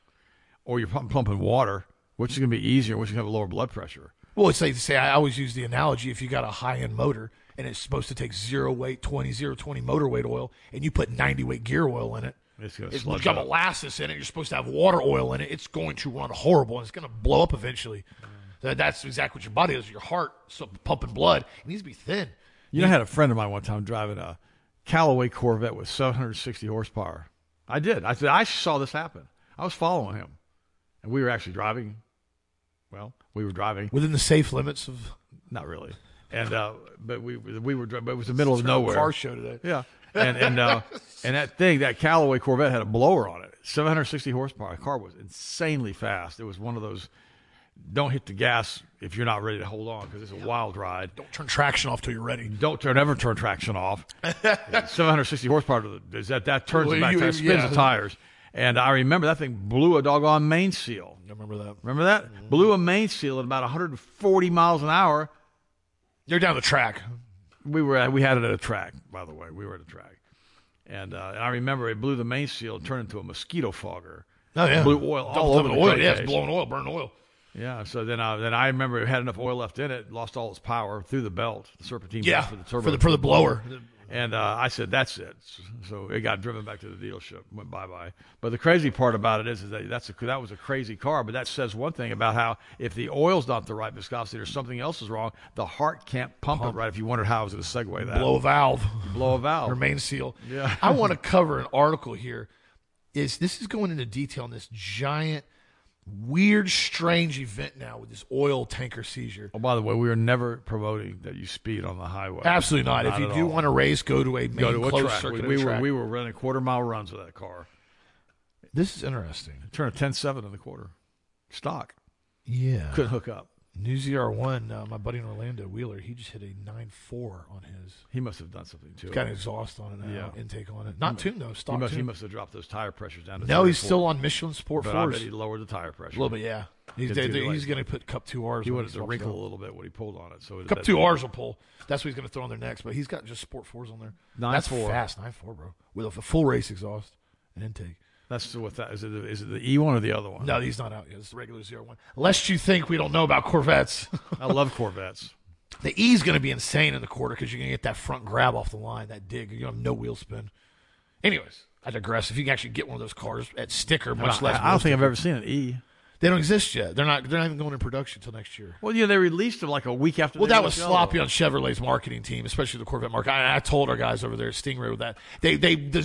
Or you're pumping water, which is going to be easier, which is going to have a lower blood pressure. Well, it's like to say, I always use the analogy, if you got a high-end motor, and it's supposed to take 0.20 motor weight oil, and you put 90 weight gear oil in it, it's got molasses in it. You're supposed to have water oil in it. It's going to run horrible, and it's going to blow up eventually. That's exactly what your body is. Your heart pumping blood. It needs to be thin. I had a friend of mine one time driving a Callaway Corvette with 760 horsepower. I did. I said, I saw this happen. I was following him, and we were actually driving. Well, we were driving within the safe limits of. Not really, and but we were. But it was the middle of nowhere. Car show today. Yeah. And that Callaway Corvette had a blower on it, 760 horsepower. The car was insanely fast. It was one of those, don't hit the gas if you're not ready to hold on because it's a wild ride. Don't turn traction off till you're ready. Never turn traction off. 760 horsepower, that turns the back tire, spins the tires. And I remember that thing blew a doggone main seal. I remember that. Remember that? Mm-hmm. Blew a main seal at about 140 miles an hour. You're down the track. We had it at a track, by the way. We were at a track. And I remember it blew the mainsail and turned into a mosquito fogger. Oh, yeah. Blew oil all over the oil. crankcase. Yeah, it's blowing oil, burning oil. Yeah, so then I remember it had enough oil left in it, lost all its power through the belt, the serpentine belt for the turbo. For the blower. And I said, that's it. So it got driven back to the dealership, went bye-bye. But the crazy part about it is that that was a crazy car, but that says one thing about how if the oil's not the right viscosity or something else is wrong, the heart can't pump it right. If you wondered how I was going to segue that. Blow a valve. Blow a valve. Or main seal. Yeah. I want to cover an article here. This is going into detail on this giant, weird, strange event now with this oil tanker seizure. Oh, by the way, we are never promoting that you speed on the highway. Absolutely not. If you do want to race, go to a closed track. circuit We track. were running quarter-mile runs with that car. This is interesting. Turned a 10.7 in the quarter. Stock. Yeah. Couldn't hook up. New ZR1, my buddy in Orlando, Wheeler, he just hit a 9.4 on his. He must have done something too. He's got an exhaust on it now, intake on it. Not tuned, though, stock he tuned. must have dropped those tire pressures down to No, he's 34. still on Michelin Sport 4s. But I bet he lowered the tire pressure. A little bit, yeah. He's going to put Cup 2Rs. He wanted to wrinkle a little bit when he pulled on it. So Cup 2Rs will pull. That's what he's going to throw on their necks. But he's got just Sport 4s on there. 9.4. That's fast, 9.4, bro. With a full race exhaust and intake. That's what that is. Is it the E1 or the other one? No, he's not out yet. It's the regular ZR1. Lest you think we don't know about Corvettes. I love Corvettes. The E's going to be insane in the quarter because you're going to get that front grab off the line, that dig. You have no wheel spin. Anyways, I digress. If you can actually get one of those cars at sticker, much less. I don't think I've ever seen an E. They don't exist yet. They're not even going in production until next year. Well, yeah, they released them like a week after. Well, that was sloppy on Chevrolet's marketing team, especially the Corvette market. I told our guys over there at Stingray with that. The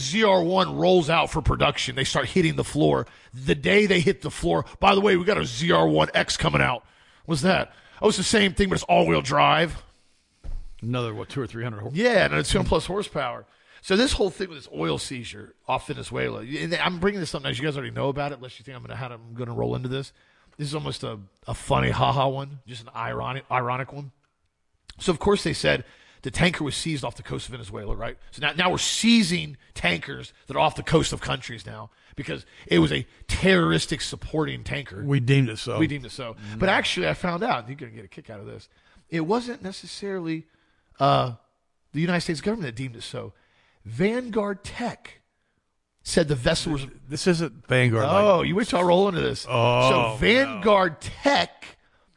ZR1 rolls out for production. They start hitting the floor. The day they hit the floor, by the way, we got a ZR1X coming out. What's that? Oh, it's the same thing, but it's all-wheel drive. Another, 200 or 300 horsepower? Yeah, and it's 200+ horsepower. So this whole thing with this oil seizure off Venezuela, and I'm bringing this up now. You guys already know about it, unless you think I'm going to roll into this. This is almost a funny ha-ha one, just an ironic one. So, of course, they said the tanker was seized off the coast of Venezuela, right? So now we're seizing tankers that are off the coast of countries now because it was a terroristic supporting tanker. We deemed it so. Mm-hmm. But actually, I found out, you're going to get a kick out of this, it wasn't necessarily the United States government that deemed it so. Vanguard Tech said the vessel was... This isn't Vanguard. Oh, you wait till I roll into this. So Vanguard Tech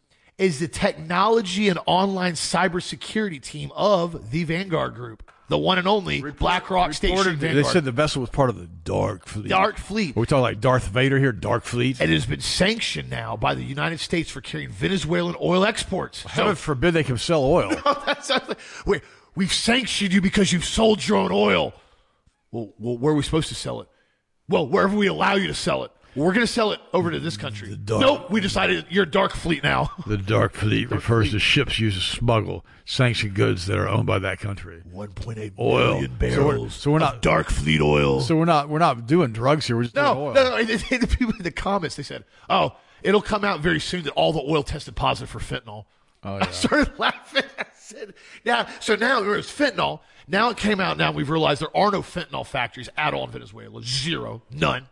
is the technology and online cybersecurity team of the Vanguard Group, the one and only BlackRock State Street Vanguard. They said the vessel was part of the Dark Fleet. Dark Fleet. Are we talking like Darth Vader here, Dark Fleet? It has been sanctioned now by the United States for carrying Venezuelan oil exports. Heaven forbid they can sell oil. We've sanctioned you because you've sold your own oil. Well, where are we supposed to sell it? Well, wherever we allow you to sell it. Well, we're going to sell it over to this country. Nope, we decided you're Dark Fleet now. The Dark Fleet refers to ships used to smuggle sanctioned goods that are owned by that country. 1.8 million barrels so we're not Dark Fleet oil. So we're not doing drugs here. We're just doing oil. No. The people in the comments, they said, "Oh, it'll come out very soon that all the oil tested positive for fentanyl." Oh, yeah. I started laughing. I said, now it was fentanyl. Now it came out. Now we've realized there are no fentanyl factories at all in Venezuela. Zero. None.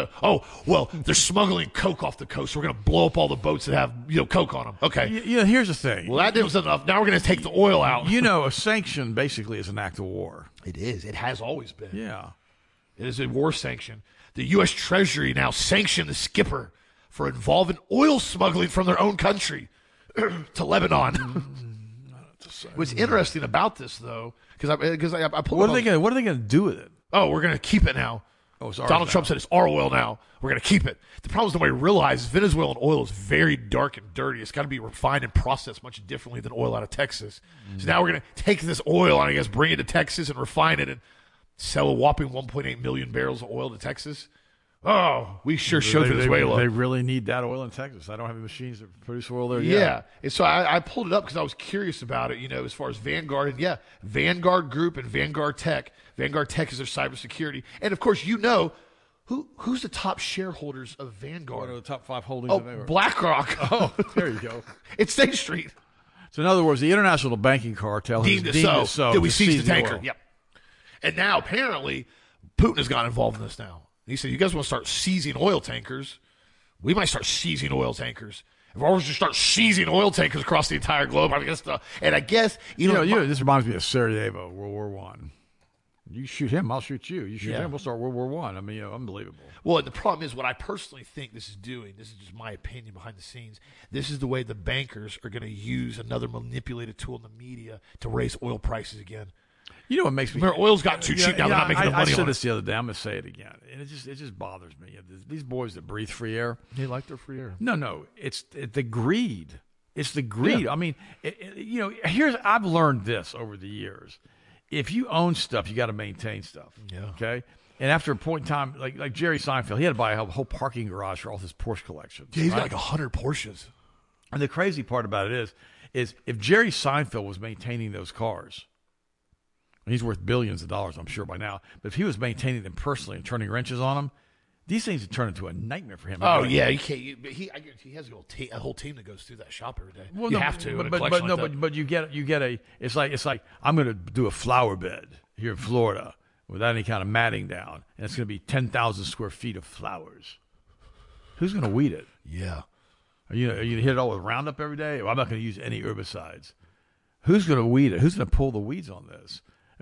So, they're smuggling coke off the coast. So we're going to blow up all the boats that have, coke on them. Okay. Here's the thing. Well, that was enough. Now we're going to take the oil out. A sanction basically is an act of war. It is. It has always been. Yeah. It is a war sanction. The U.S. Treasury now sanctioned the skipper for involving oil smuggling from their own country to Lebanon. What's interesting about this, though, because I pulled. What are they going to do with it? Oh, we're going to keep it now. Oh, Donald Trump said it's our oil now. We're going to keep it. The problem is nobody realizes Venezuelan oil is very dark and dirty. It's got to be refined and processed much differently than oil out of Texas. So now we're going to take this oil and I guess bring it to Texas and refine it and sell a whopping 1.8 million barrels of oil to Texas. Oh, we sure showed Venezuela. They really need that oil in Texas. I don't have any machines that produce oil there yet. Yeah. And so I pulled it up because I was curious about it, as far as Vanguard. And, Vanguard Group and Vanguard Tech. Vanguard Tech is their cybersecurity. And, of course, who's the top shareholders of Vanguard? What are the top 5 holdings of Vanguard? BlackRock. Oh, there you go. It's State Street. So, in other words, the international banking cartel deemed it so. Did we seize the tanker? Yep. And now, apparently, Putin has got involved in this now. He said, you guys want to start seizing oil tankers? We might start seizing oil tankers. If I was to start seizing oil tankers across the entire globe, I guess, this reminds me of Sarajevo, World War I. You shoot him, I'll shoot you. You shoot Yeah. him, we'll start World War I. I mean, unbelievable. Well, and the problem is what I personally think this is doing, this is just my opinion behind the scenes, this is the way the bankers are going to use another manipulated tool in the media to raise oil prices again. You know what makes me... Remember, oil's got too cheap now. They're not making the money I said on this it. the other day. I'm going to say it again. And it just bothers me. These boys that breathe free air. They like their free air. No. It's the greed. It's the greed. Yeah. I mean, I've learned this over the years. If you own stuff, you got to maintain stuff. Yeah. Okay? And after a point in time, like Jerry Seinfeld, he had to buy a whole parking garage for all his Porsche collections. Yeah, he's right? got like 100 Porsches. And the crazy part about it is if Jerry Seinfeld was maintaining those cars, he's worth billions of dollars, I'm sure by now. But if he was maintaining them personally and turning wrenches on them, these things would turn into a nightmare for him. Oh, yeah. You can't. I guarantee he has a whole team that goes through that shop every day. Well, you no, have to. in a but collection like that. but you get a. It's like I'm going to do a flower bed here in Florida without any kind of matting down, and it's going to be 10,000 square feet of flowers. Who's going to weed it? Yeah. Are you going to hit it all with Roundup every day? Well, I'm not going to use any herbicides. Who's going to weed it? Who's going to pull the weeds on this?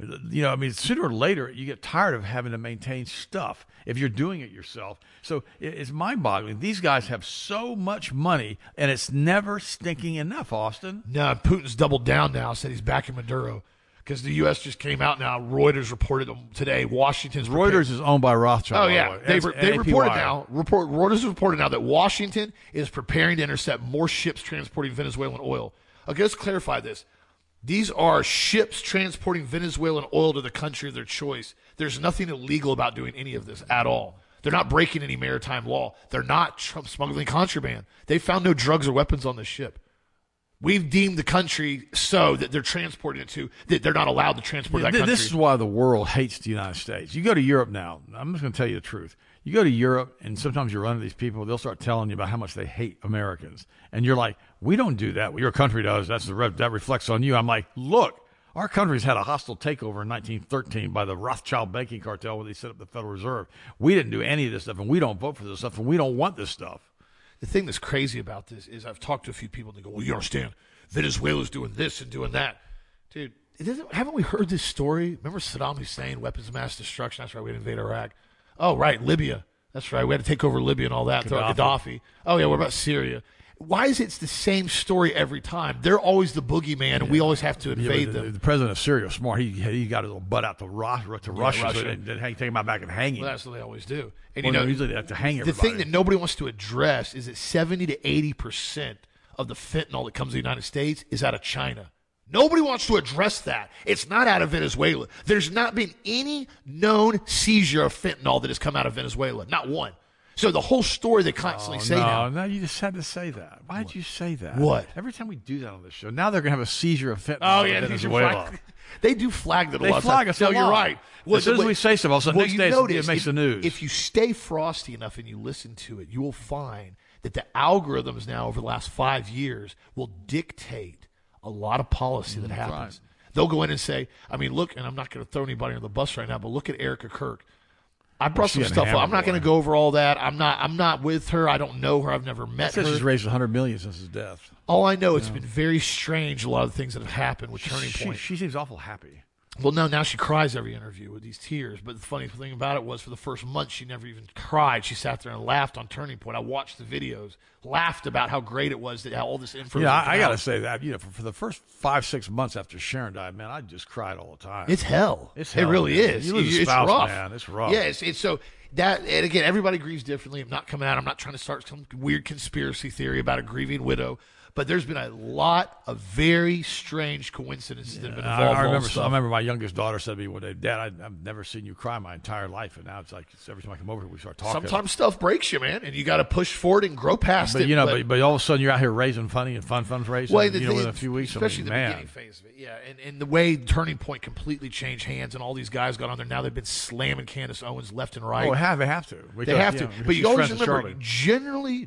I mean, sooner or later, you get tired of having to maintain stuff if you're doing it yourself. So it's mind-boggling. These guys have so much money, and it's never stinking enough, Austin. No, Putin's doubled down now, said he's backing Maduro. Because the U.S. just came out now. Reuters reported today. Washington's Reuters is owned by Rothschild. Oh yeah, they reported APY. now. Reuters has reported now that Washington is preparing to intercept more ships transporting Venezuelan oil. Okay, let's clarify this. These are ships transporting Venezuelan oil to the country of their choice. There's nothing illegal about doing any of this at all. They're not breaking any maritime law. They're not smuggling contraband. They found no drugs or weapons on this ship. We've deemed the country so that they're transporting it to, that they're not allowed to transport that country. This is why the world hates the United States. You go to Europe now. I'm just going to tell you the truth. You go to Europe, and sometimes you run into these people. They'll start telling you about how much they hate Americans, and you're like, "We don't do that. Well, your country does. That reflects on you." I'm like, "Look, our country's had a hostile takeover in 1913 by the Rothschild banking cartel when they set up the Federal Reserve. We didn't do any of this stuff, and we don't vote for this stuff, and we don't want this stuff." The thing that's crazy about this is I've talked to a few people, and they go, "Well, you understand, Venezuela's doing this and doing that." Dude, haven't we heard this story? Remember Saddam Hussein, weapons of mass destruction? That's right, we had to invade Iraq. Oh, right, Libya. That's right, we had to take over Libya and all that. Throw out Gaddafi. Oh, yeah, what about Syria? Why is it the same story every time? They're always the boogeyman, and we always have to invade them. The president of Syria was smart. He got his little butt out to Russia. So they didn't take him out back and hang him. Well, that's what they always do. And usually they have to hang everybody. The thing that nobody wants to address is that 70 to 80% of the fentanyl that comes to the United States is out of China. Nobody wants to address that. It's not out of Venezuela. There's not been any known seizure of fentanyl that has come out of Venezuela. Not one. So the whole story they constantly say now. No, you just had to say that. Why did you say that? What? Every time we do that on this show, now they're going to have a seizure of fentanyl. Oh, yeah. in Venezuela. They do flag that a lot. They flag us a lot. No, you're right. As soon as we say something, all of a sudden, next day it makes the news. If you stay frosty enough and you listen to it, you will find that the algorithms now over the last 5 years will dictate a lot of policy that happens. Right. They'll go in and say, I mean, look, and I'm not going to throw anybody on the bus right now, but look at Erica Kirk. I brought some stuff up. I'm not going to go over all that. I'm not with her. I don't know her. I've never met her. She's raised $100 million since his death. All I know, it's been very strange, a lot of the things that have happened with Turning Point. She seems awful happy. Well, no, now she cries every interview with these tears. But the funny thing about it was for the first month, she never even cried. She sat there and laughed on Turning Point. I watched the videos, laughed about how great it was, that how all this information. Yeah, I got to say that. For the first 5-6 months after Sharon died, man, I just cried all the time. It's hell. It's hell. It really is. You lose a spouse, rough. man. It's rough. Yeah, it's so that, and again, everybody grieves differently. I'm not coming out. I'm not trying to start some weird conspiracy theory about a grieving widow. But there's been a lot of very strange coincidences that have been involved. I remember my youngest daughter said to me one day, "Dad, I've never seen you cry my entire life, and now it's like every time I come over here, we start talking." Sometimes stuff breaks you, man, and you got to push forward and grow past it. But all of a sudden you're out here raising funny and fundraising. Well, within a few weeks, especially the beginning phase of it, yeah. And the way Turning Point completely changed hands, and all these guys got on there. Now they've been slamming Candace Owens left and right. Oh, they have to. Because, they have to. But you always remember, generally,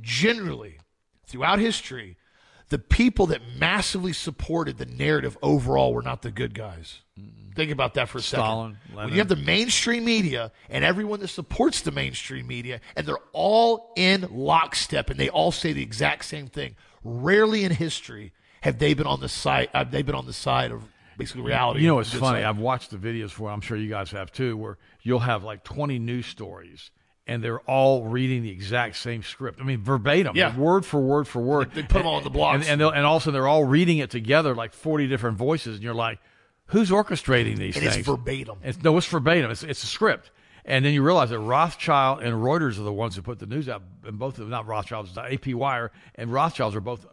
throughout history, the people that massively supported the narrative overall were not the good guys. Think about that for a Stalin, second. Lenin. When you have the mainstream media and everyone that supports the mainstream media, and they're all in lockstep, and they all say the exact same thing. Rarely in history have they been on the side. Of basically reality. You know, it's funny. Like, I've watched the videos for it. I'm sure you guys have too, where you'll have like 20 news stories, and they're all reading the exact same script. I mean, verbatim, Yeah. word for word for word. They put them all on the blocks. And all of a sudden they're all reading it together, like 40 different voices, and you're like, who's orchestrating these and things? it's verbatim. It's verbatim. It's a script. And then you realize that Rothschild and Reuters are the ones who put the news out, and both of them, not Rothschild, it's AP Wire, and Rothschilds are both,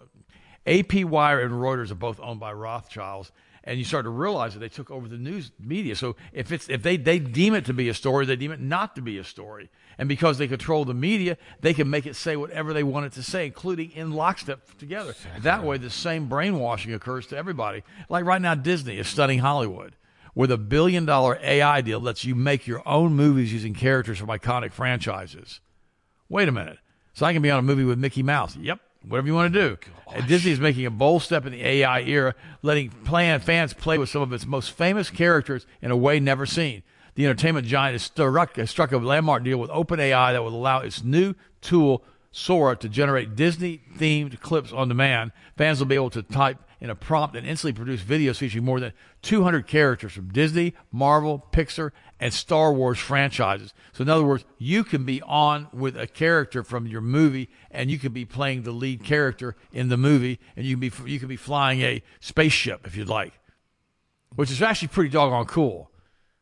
AP Wire and Reuters are both owned by Rothschilds. And you start to realize that they took over the news media. So if they deem it to be a story, they deem it not to be a story. And because they control the media, they can make it say whatever they want it to say, including in lockstep together. That way, the same brainwashing occurs to everybody. Like right now, Disney is studying Hollywood, where the $1 billion AI deal lets you make your own movies using characters from iconic franchises. Wait a minute. So I can be on a movie with Mickey Mouse. Yep. Whatever you want to do. And Disney is making a bold step in the AI era, letting fans play with some of its most famous characters in a way never seen. The entertainment giant has struck a landmark deal with OpenAI that will allow its new tool, Sora, to generate Disney-themed clips on demand. Fans will be able to type in a prompt and instantly produce videos featuring more than 200 characters from Disney, Marvel, Pixar, and Star Wars franchises. So in other words, you can be on with a character from your movie, and you can be playing the lead character in the movie, and you can be flying a spaceship if you'd like, which is actually pretty doggone cool.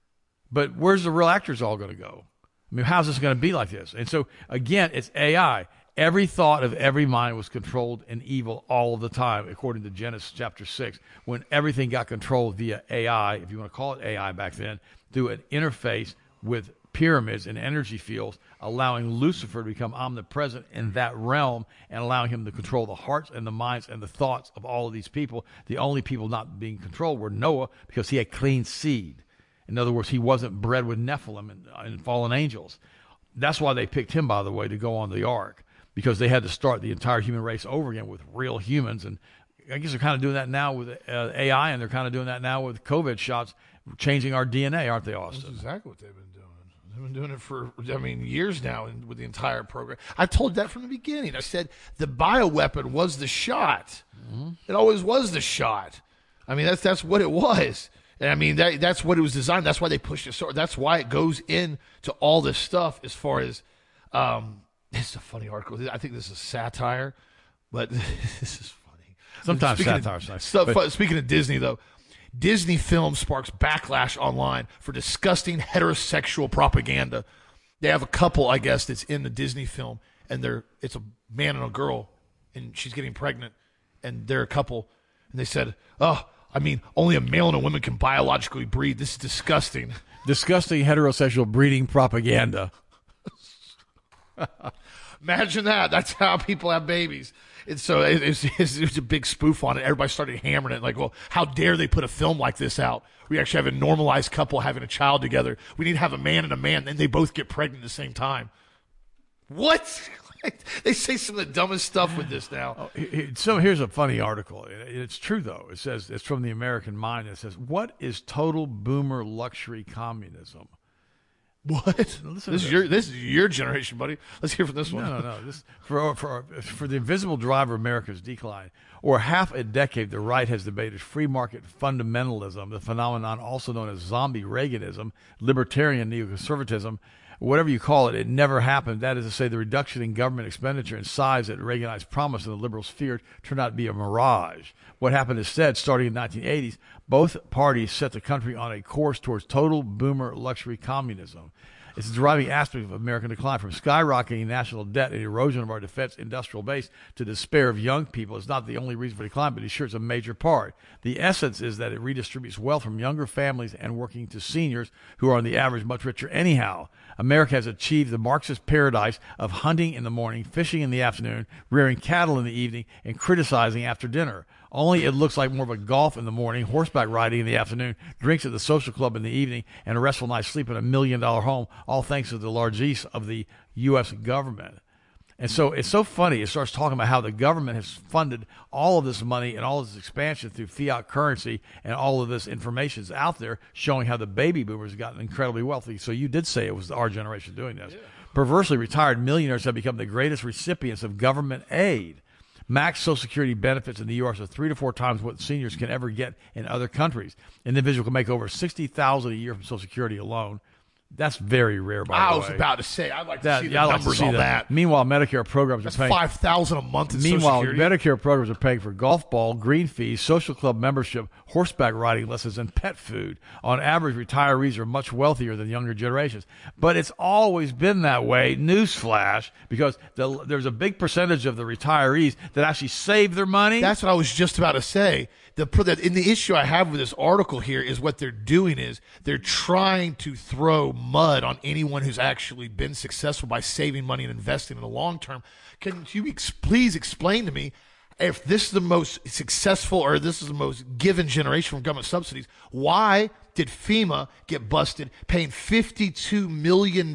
But where's the real actors all going to go? I mean, how's this going to be like this? And so again, it's AI. Every thought of every mind was controlled and evil all of the time, according to Genesis chapter 6, when everything got controlled via AI, if you want to call it AI back then, through an interface with pyramids and energy fields, allowing Lucifer to become omnipresent in that realm and allowing him to control the hearts and the minds and the thoughts of all of these people. The only people not being controlled were Noah, because he had clean seed. In other words, he wasn't bred with Nephilim and fallen angels. That's why they picked him, by the way, to go on the ark, because they had to start the entire human race over again with real humans. And I guess they're kind of doing that now with AI, and they're kind of doing that now with COVID shots, changing our DNA, aren't they, Austin? That's exactly what they've been doing. They've been doing it for, years now with the entire program. I told that from the beginning. I said the bioweapon was the shot. Mm-hmm. It always was the shot. I mean, that's what it was. And I mean, that's what it was designed. That's why they pushed it so. That's why it goes into all this stuff as far as this is a funny article. I think this is satire, but this is funny. Sometimes satire. Speaking of Disney, though, Disney film sparks backlash online for disgusting heterosexual propaganda. They have a couple, I guess, that's in the Disney film, and it's a man and a girl, and she's getting pregnant, and they're a couple, and they said, only a male and a woman can biologically breed. This is disgusting. Disgusting heterosexual breeding propaganda. Imagine that. That's how people have babies. And so it's a big spoof on it. Everybody started hammering it. Like, well, how dare they put a film like this out? We actually have a normalized couple having a child together. We need to have a man and a man, and they both get pregnant at the same time. What? They say some of the dumbest stuff with this now. So here's a funny article. It's true, though. It says, it's from the American Mind. It says, what is total boomer luxury communism? What? This is your generation, buddy. Let's hear from this one. No. This for the invisible driver of America's decline. Or half a decade, the right has debated free market fundamentalism, the phenomenon also known as zombie Reaganism, libertarian neoconservatism, whatever you call it. It never happened. That is to say, the reduction in government expenditure and size that Reaganites promised and the liberals feared turned out to be a mirage. What happened instead, starting in the 1980s, both parties set the country on a course towards total boomer luxury communism. It's a driving aspect of American decline, from skyrocketing national debt and erosion of our defense industrial base to despair of young people. It's not the only reason for decline, but it's a major part. The essence is that it redistributes wealth from younger families and working to seniors who are on the average much richer anyhow. America has achieved the Marxist paradise of hunting in the morning, fishing in the afternoon, rearing cattle in the evening, and criticizing after dinner. Only it looks like more of a golf in the morning, horseback riding in the afternoon, drinks at the social club in the evening, and a restful night's sleep in $1 million home, all thanks to the largesse of the U.S. government. And so it's so funny. It starts talking about how the government has funded all of this money and all of this expansion through fiat currency, and all of this information is out there showing how the baby boomers have gotten incredibly wealthy. So you did say it was our generation doing this. Yeah. Perversely, retired millionaires have become the greatest recipients of government aid. Max Social Security benefits in the U.S. are 3 to 4 times what seniors can ever get in other countries. An individual can make over $60,000 a year from Social Security alone. That's very rare, by the way. I was about to say, I'd like to see the numbers on that. Meanwhile, Medicare programs are paying $5,000 a month in Social Meanwhile, Security. Medicare programs are paying for golf ball, green fees, social club membership, horseback riding lessons, and pet food. On average, retirees are much wealthier than younger generations. But it's always been that way. Newsflash, because there's a big percentage of the retirees that actually save their money. That's what I was just about to say. In the issue I have with this article here is what they're doing is they're trying to throw mud on anyone who's actually been successful by saving money and investing in the long term. Can you please explain to me, if this is the most successful or this is the most given generation from government subsidies, why did FEMA get busted paying $52 million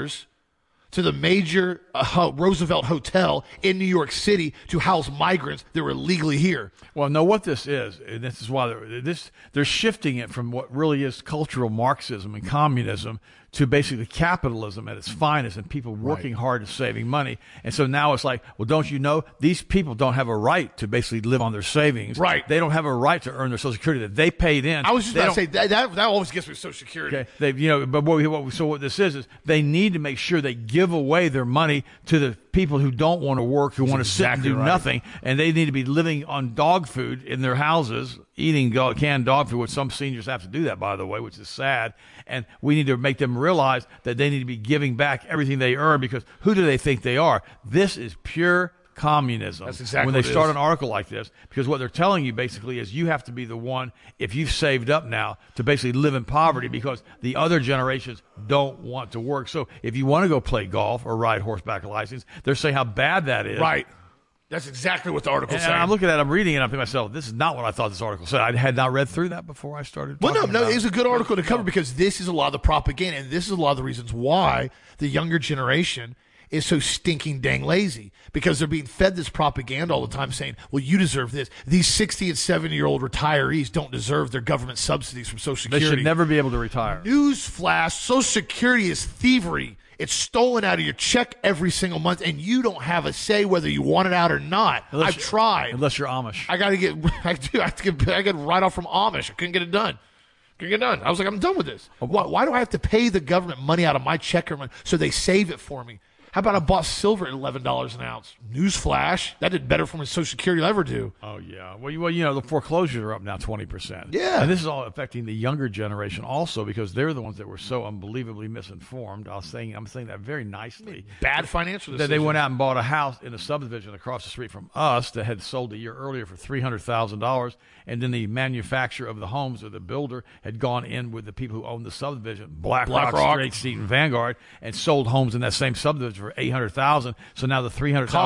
to the major Roosevelt Hotel in New York City to house migrants that were illegally here? Well, no, what this is, and this is why they're shifting it from what really is cultural Marxism and communism to basically capitalism at its finest and people working hard and saving money. And so now it's like, well, don't you know, these people don't have a right to basically live on their savings. Right. They don't have a right to earn their Social Security that they paid in. I was just about to say, that always gets me Social Security. Okay. But what this is they need to make sure they give away their money to the people who don't want to work, who want to sit and do nothing, and they need to be living on dog food in their houses, eating canned dog food, which some seniors have to do that, by the way, which is sad. And we need to make them realize that they need to be giving back everything they earn, because who do they think they are? This is pure communism. That's exactly when they what it start is. an article like this, because what they're telling you basically is you have to be the one, if you've saved up now, to basically live in poverty because the other generations don't want to work. So if you want to go play golf or ride horseback license, they're saying how bad that is. Right. That's exactly what the article said. And I'm looking at it, I'm reading it, and I'm thinking to myself, this is not what I thought this article said. I had not read through that before I started Well, talking no, about it's a good article to cover because this is a lot of the propaganda, and this is a lot of the reasons why the younger generation is so stinking dang lazy, because they're being fed this propaganda all the time saying, well, you deserve this. These 60 and 70-year-old retirees don't deserve their government subsidies from Social Security. They should never be able to retire. Newsflash, Social Security is thievery. It's stolen out of your check every single month, and you don't have a say whether you want it out or not. I've tried. Unless you're Amish. I got right off from Amish. I couldn't get it done. I was like, I'm done with this. Why do I have to pay the government money out of my check so they save it for me? How about I bought silver at $11 an ounce? Newsflash, that did better for my Social Security than I ever do. Oh, yeah. Well, the foreclosures are up now 20%. Yeah. And this is all affecting the younger generation also, because they're the ones that were so unbelievably misinformed. I'm saying that very nicely. Bad financial decisions. That they went out and bought a house in a subdivision across the street from us that had sold a year earlier for $300,000, and then the manufacturer of the homes, or the builder, had gone in with the people who owned the subdivision, BlackRock, Straight Street, and Vanguard, and sold homes in that same subdivision for $800,000. So now the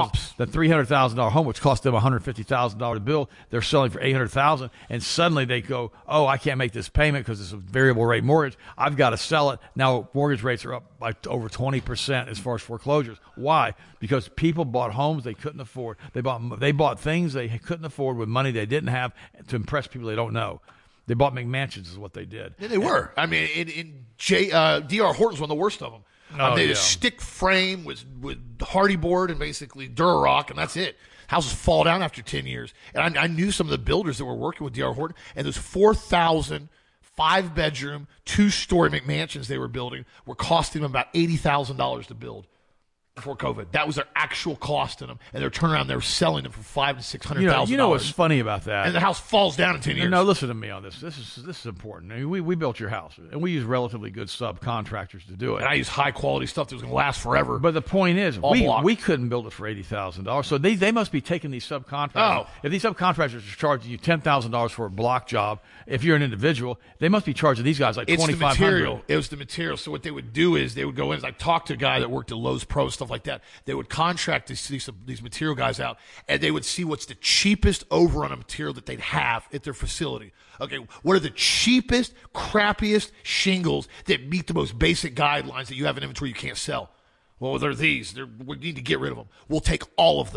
$300,000 home, which cost them $150,000 to build, they're selling for $800,000, and suddenly they go, oh, I can't make this payment because it's a variable rate mortgage. I've got to sell it. Now mortgage rates are up by over 20% as far as foreclosures. Why? Because people bought homes they couldn't afford. They bought things they couldn't afford with money they didn't have to impress people they don't know. They bought McMansions is what they did. Yeah, they were. I mean, D.R. Horton's one of the worst of them. They had a stick frame with hardy board and basically Durarock, and that's it. Houses fall down after 10 years. And I knew some of the builders that were working with D.R. Horton, and those 4,000 5-bedroom, 2-story McMansions they were building were costing them about $80,000 to build before COVID. That was their actual cost in them, and they're turning around, they're selling them for $500,000 to $600,000. You know what's funny about that? And the house falls down in 10 years. No, listen to me on this. This is important. I mean, we built your house, and we use relatively good subcontractors to do it. And I use high quality stuff that was going to last forever. But the point is, we couldn't build it for $80,000. So they must be taking these subcontractors. Oh. If these subcontractors are charging you $10,000 for a block job, if you're an individual, they must be charging these guys like $2,500. It was the material. So what they would do is they would go in, like talk to a guy that worked at Lowe's Pro, stuff like that. They would contract these material guys out, and they would see what's the cheapest overrun of material that they'd have at their facility. Okay, what are the cheapest, crappiest shingles that meet the most basic guidelines that you have in inventory you can't sell? Well, they're these. We need to get rid of them. We'll take all of them.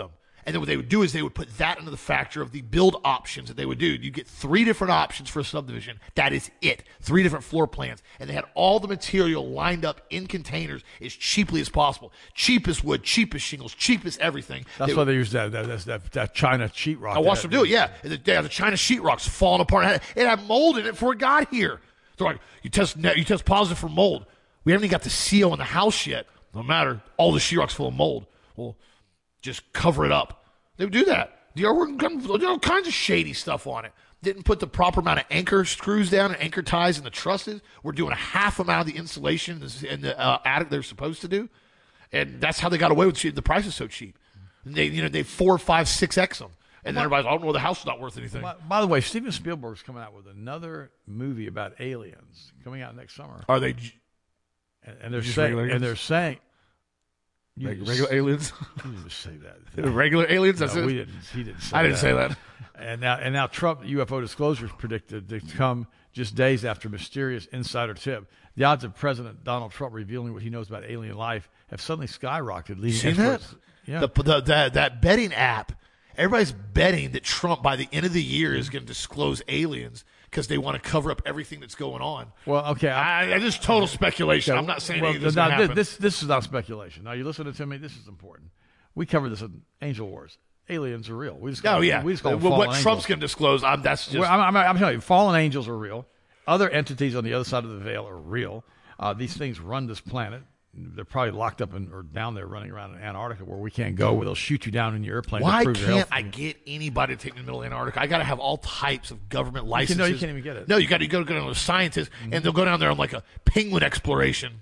And then what they would do is they would put that into the factor of the build options that they would do. You get 3 different options for a subdivision. That is it. 3 different floor plans. And they had all the material lined up in containers as cheaply as possible. Cheapest wood, cheapest shingles, cheapest everything. That's why they use that China sheetrock. I watched them do it, yeah. The China sheetrock's falling apart. It had mold in it before it got here. They're like, you test positive for mold. We haven't even got the CO in the house yet. No matter, all the sheetrock's full of mold. Well, just cover it up. They would do that. There were all kinds of shady stuff on it. Didn't put the proper amount of anchor screws down and anchor ties in the trusses. We're doing a half amount of the insulation in the attic they're supposed to do. And that's how they got away with it. The price is so cheap. And they 4, 5, 6X them. And then everybody's, I don't know, the house is not worth anything. By the way, Steven Spielberg's coming out with another movie about aliens coming out next summer. Are they? And they're saying regular aliens. You didn't say that. Regular aliens. No, we didn't. He didn't. Say I didn't say that. And now Trump UFO disclosures predicted to come just days after mysterious insider tip. The odds of President Donald Trump revealing what he knows about alien life have suddenly skyrocketed. Seen that? Yeah. That betting app. Everybody's betting that Trump by the end of the year is going to disclose aliens because they want to cover up everything that's going on. Well, okay. This is total speculation. Okay, I'm not saying anything that's going to happen. This is not speculation. Now, you're listening to me. This is important. We covered this in Angel Wars. Aliens are real. We just call them what angels. Trump's going to disclose, that's just... I'm telling you, fallen angels are real. Other entities on the other side of the veil are real. These things run this planet. They're probably locked up or down there running around in Antarctica where we can't go, where they'll shoot you down in your airplane. Why can't I get anybody to take me to the middle of Antarctica? I got to have all types of government licenses. No, you can't even get it. No, you got to go to scientists, and they'll go down there on like a penguin exploration.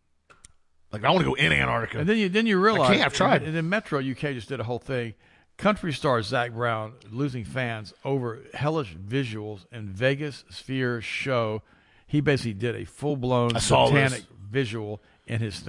Like, I want to go in Antarctica. And then you realize, I can't, I've tried. And then Metro UK just did a whole thing. Country star Zach Brown losing fans over hellish visuals in Vegas Sphere show. He basically did a full-blown satanic visual in his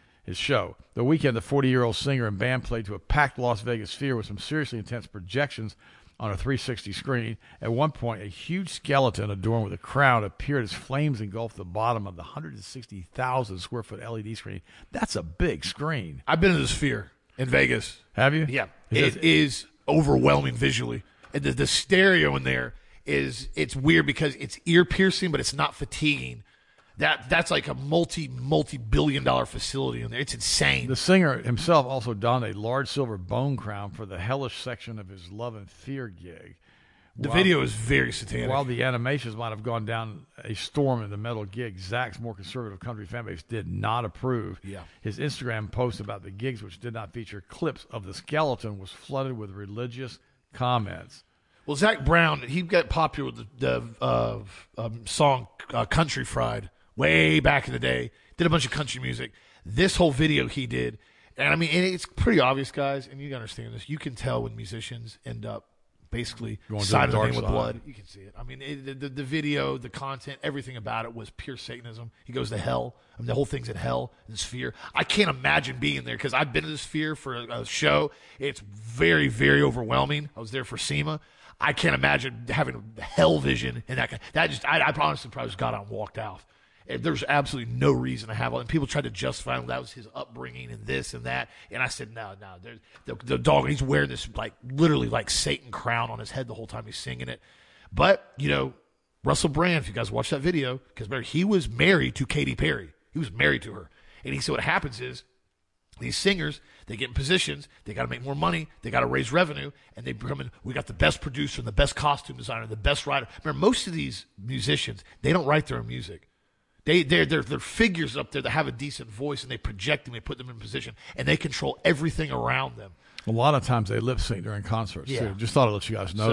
show. The weekend, the 40-year-old singer and band played to a packed Las Vegas Sphere with some seriously intense projections on a 360 screen. At one point, a huge skeleton adorned with a crown appeared as flames engulfed the bottom of the 160,000 square foot LED screen. That's a big screen. I've been to the Sphere in Vegas. Have you? Yeah. It is overwhelming visually. And the stereo in there it's weird because it's ear piercing, but it's not fatiguing. That's like a multi-billion-dollar facility in there. It's insane. The singer himself also donned a large silver bone crown for the hellish section of his Love and Fear gig. The video is very satanic. While the animations might have gone down a storm in the metal gig, Zach's more conservative country fan base did not approve. Yeah. His Instagram post about the gigs, which did not feature clips of the skeleton, was flooded with religious comments. Well, Zach Brown, he got popular with the song Country Fried. Way back in the day, did a bunch of country music. This whole video he did, and it's pretty obvious, guys, and you understand this. You can tell when musicians end up basically siding the name with blood. You can see it. The video, the content, everything about it was pure Satanism. He goes to hell. The whole thing's in hell, in the Sphere. I can't imagine being there because I've been to the Sphere for a show. It's very, very overwhelming. I was there for SEMA. I can't imagine having hell vision and that. I honestly probably just got out and walked out. There's absolutely no reason to have all. And people tried to justify him. That was his upbringing and this and that. And I said, no. The dog, he's wearing this literally like Satan crown on his head the whole time he's singing it. But, Russell Brand, if you guys watch that video, because he was married to Katy Perry. He was married to her. And he said what happens is these singers, they get in positions, they got to make more money, they got to raise revenue, and they become we got the best producer, the best costume designer, the best writer. Remember, most of these musicians, they don't write their own music. They're figures up there that have a decent voice, and they project them, they put them in position, and they control everything around them. A lot of times they lip sync during concerts, too. Just thought I'd let you guys know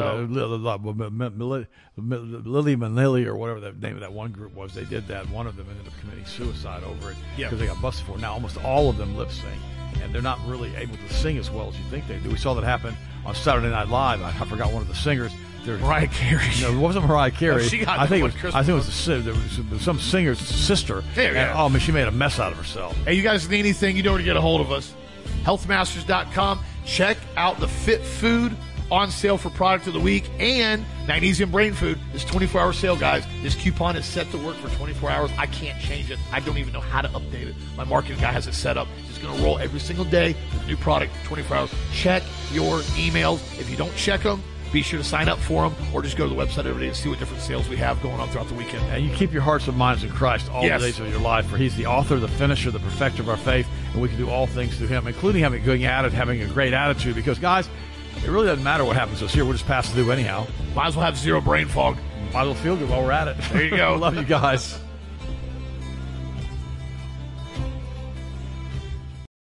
that. Lily Manili, or whatever the name of that one group was, they did that. One of them ended up committing suicide over it because they got busted for it. Now, almost all of them lip sync, and they're not really able to sing as well as you think they do. We saw that happen on Saturday Night Live. I forgot one of the singers. Mariah Carey. No, it wasn't Mariah Carey. No, she got I think it was some singer's sister. And, she made a mess out of herself. Hey, you guys need anything, you know where to get a hold of us. Healthmasters.com. Check out the Fit Food on sale for product of the week, and Magnesium Brain Food. This 24-hour sale, guys. This coupon is set to work for 24 hours. I can't change it. I don't even know how to update it. My marketing guy has it set up. It's going to roll every single day with a new product, 24 hours. Check your emails. If you don't check them, be sure to sign up for them, or just go to the website every day and see what different sales we have going on throughout the weekend. And you keep your hearts and minds in Christ all the days of your life, for he's the author, the finisher, the perfecter of our faith, and we can do all things through him, including having a great attitude. Because, guys, it really doesn't matter what happens to us here. We'll just pass through anyhow. Might as well have zero brain fog. Might as well feel good while we're at it. There you go. Love you guys.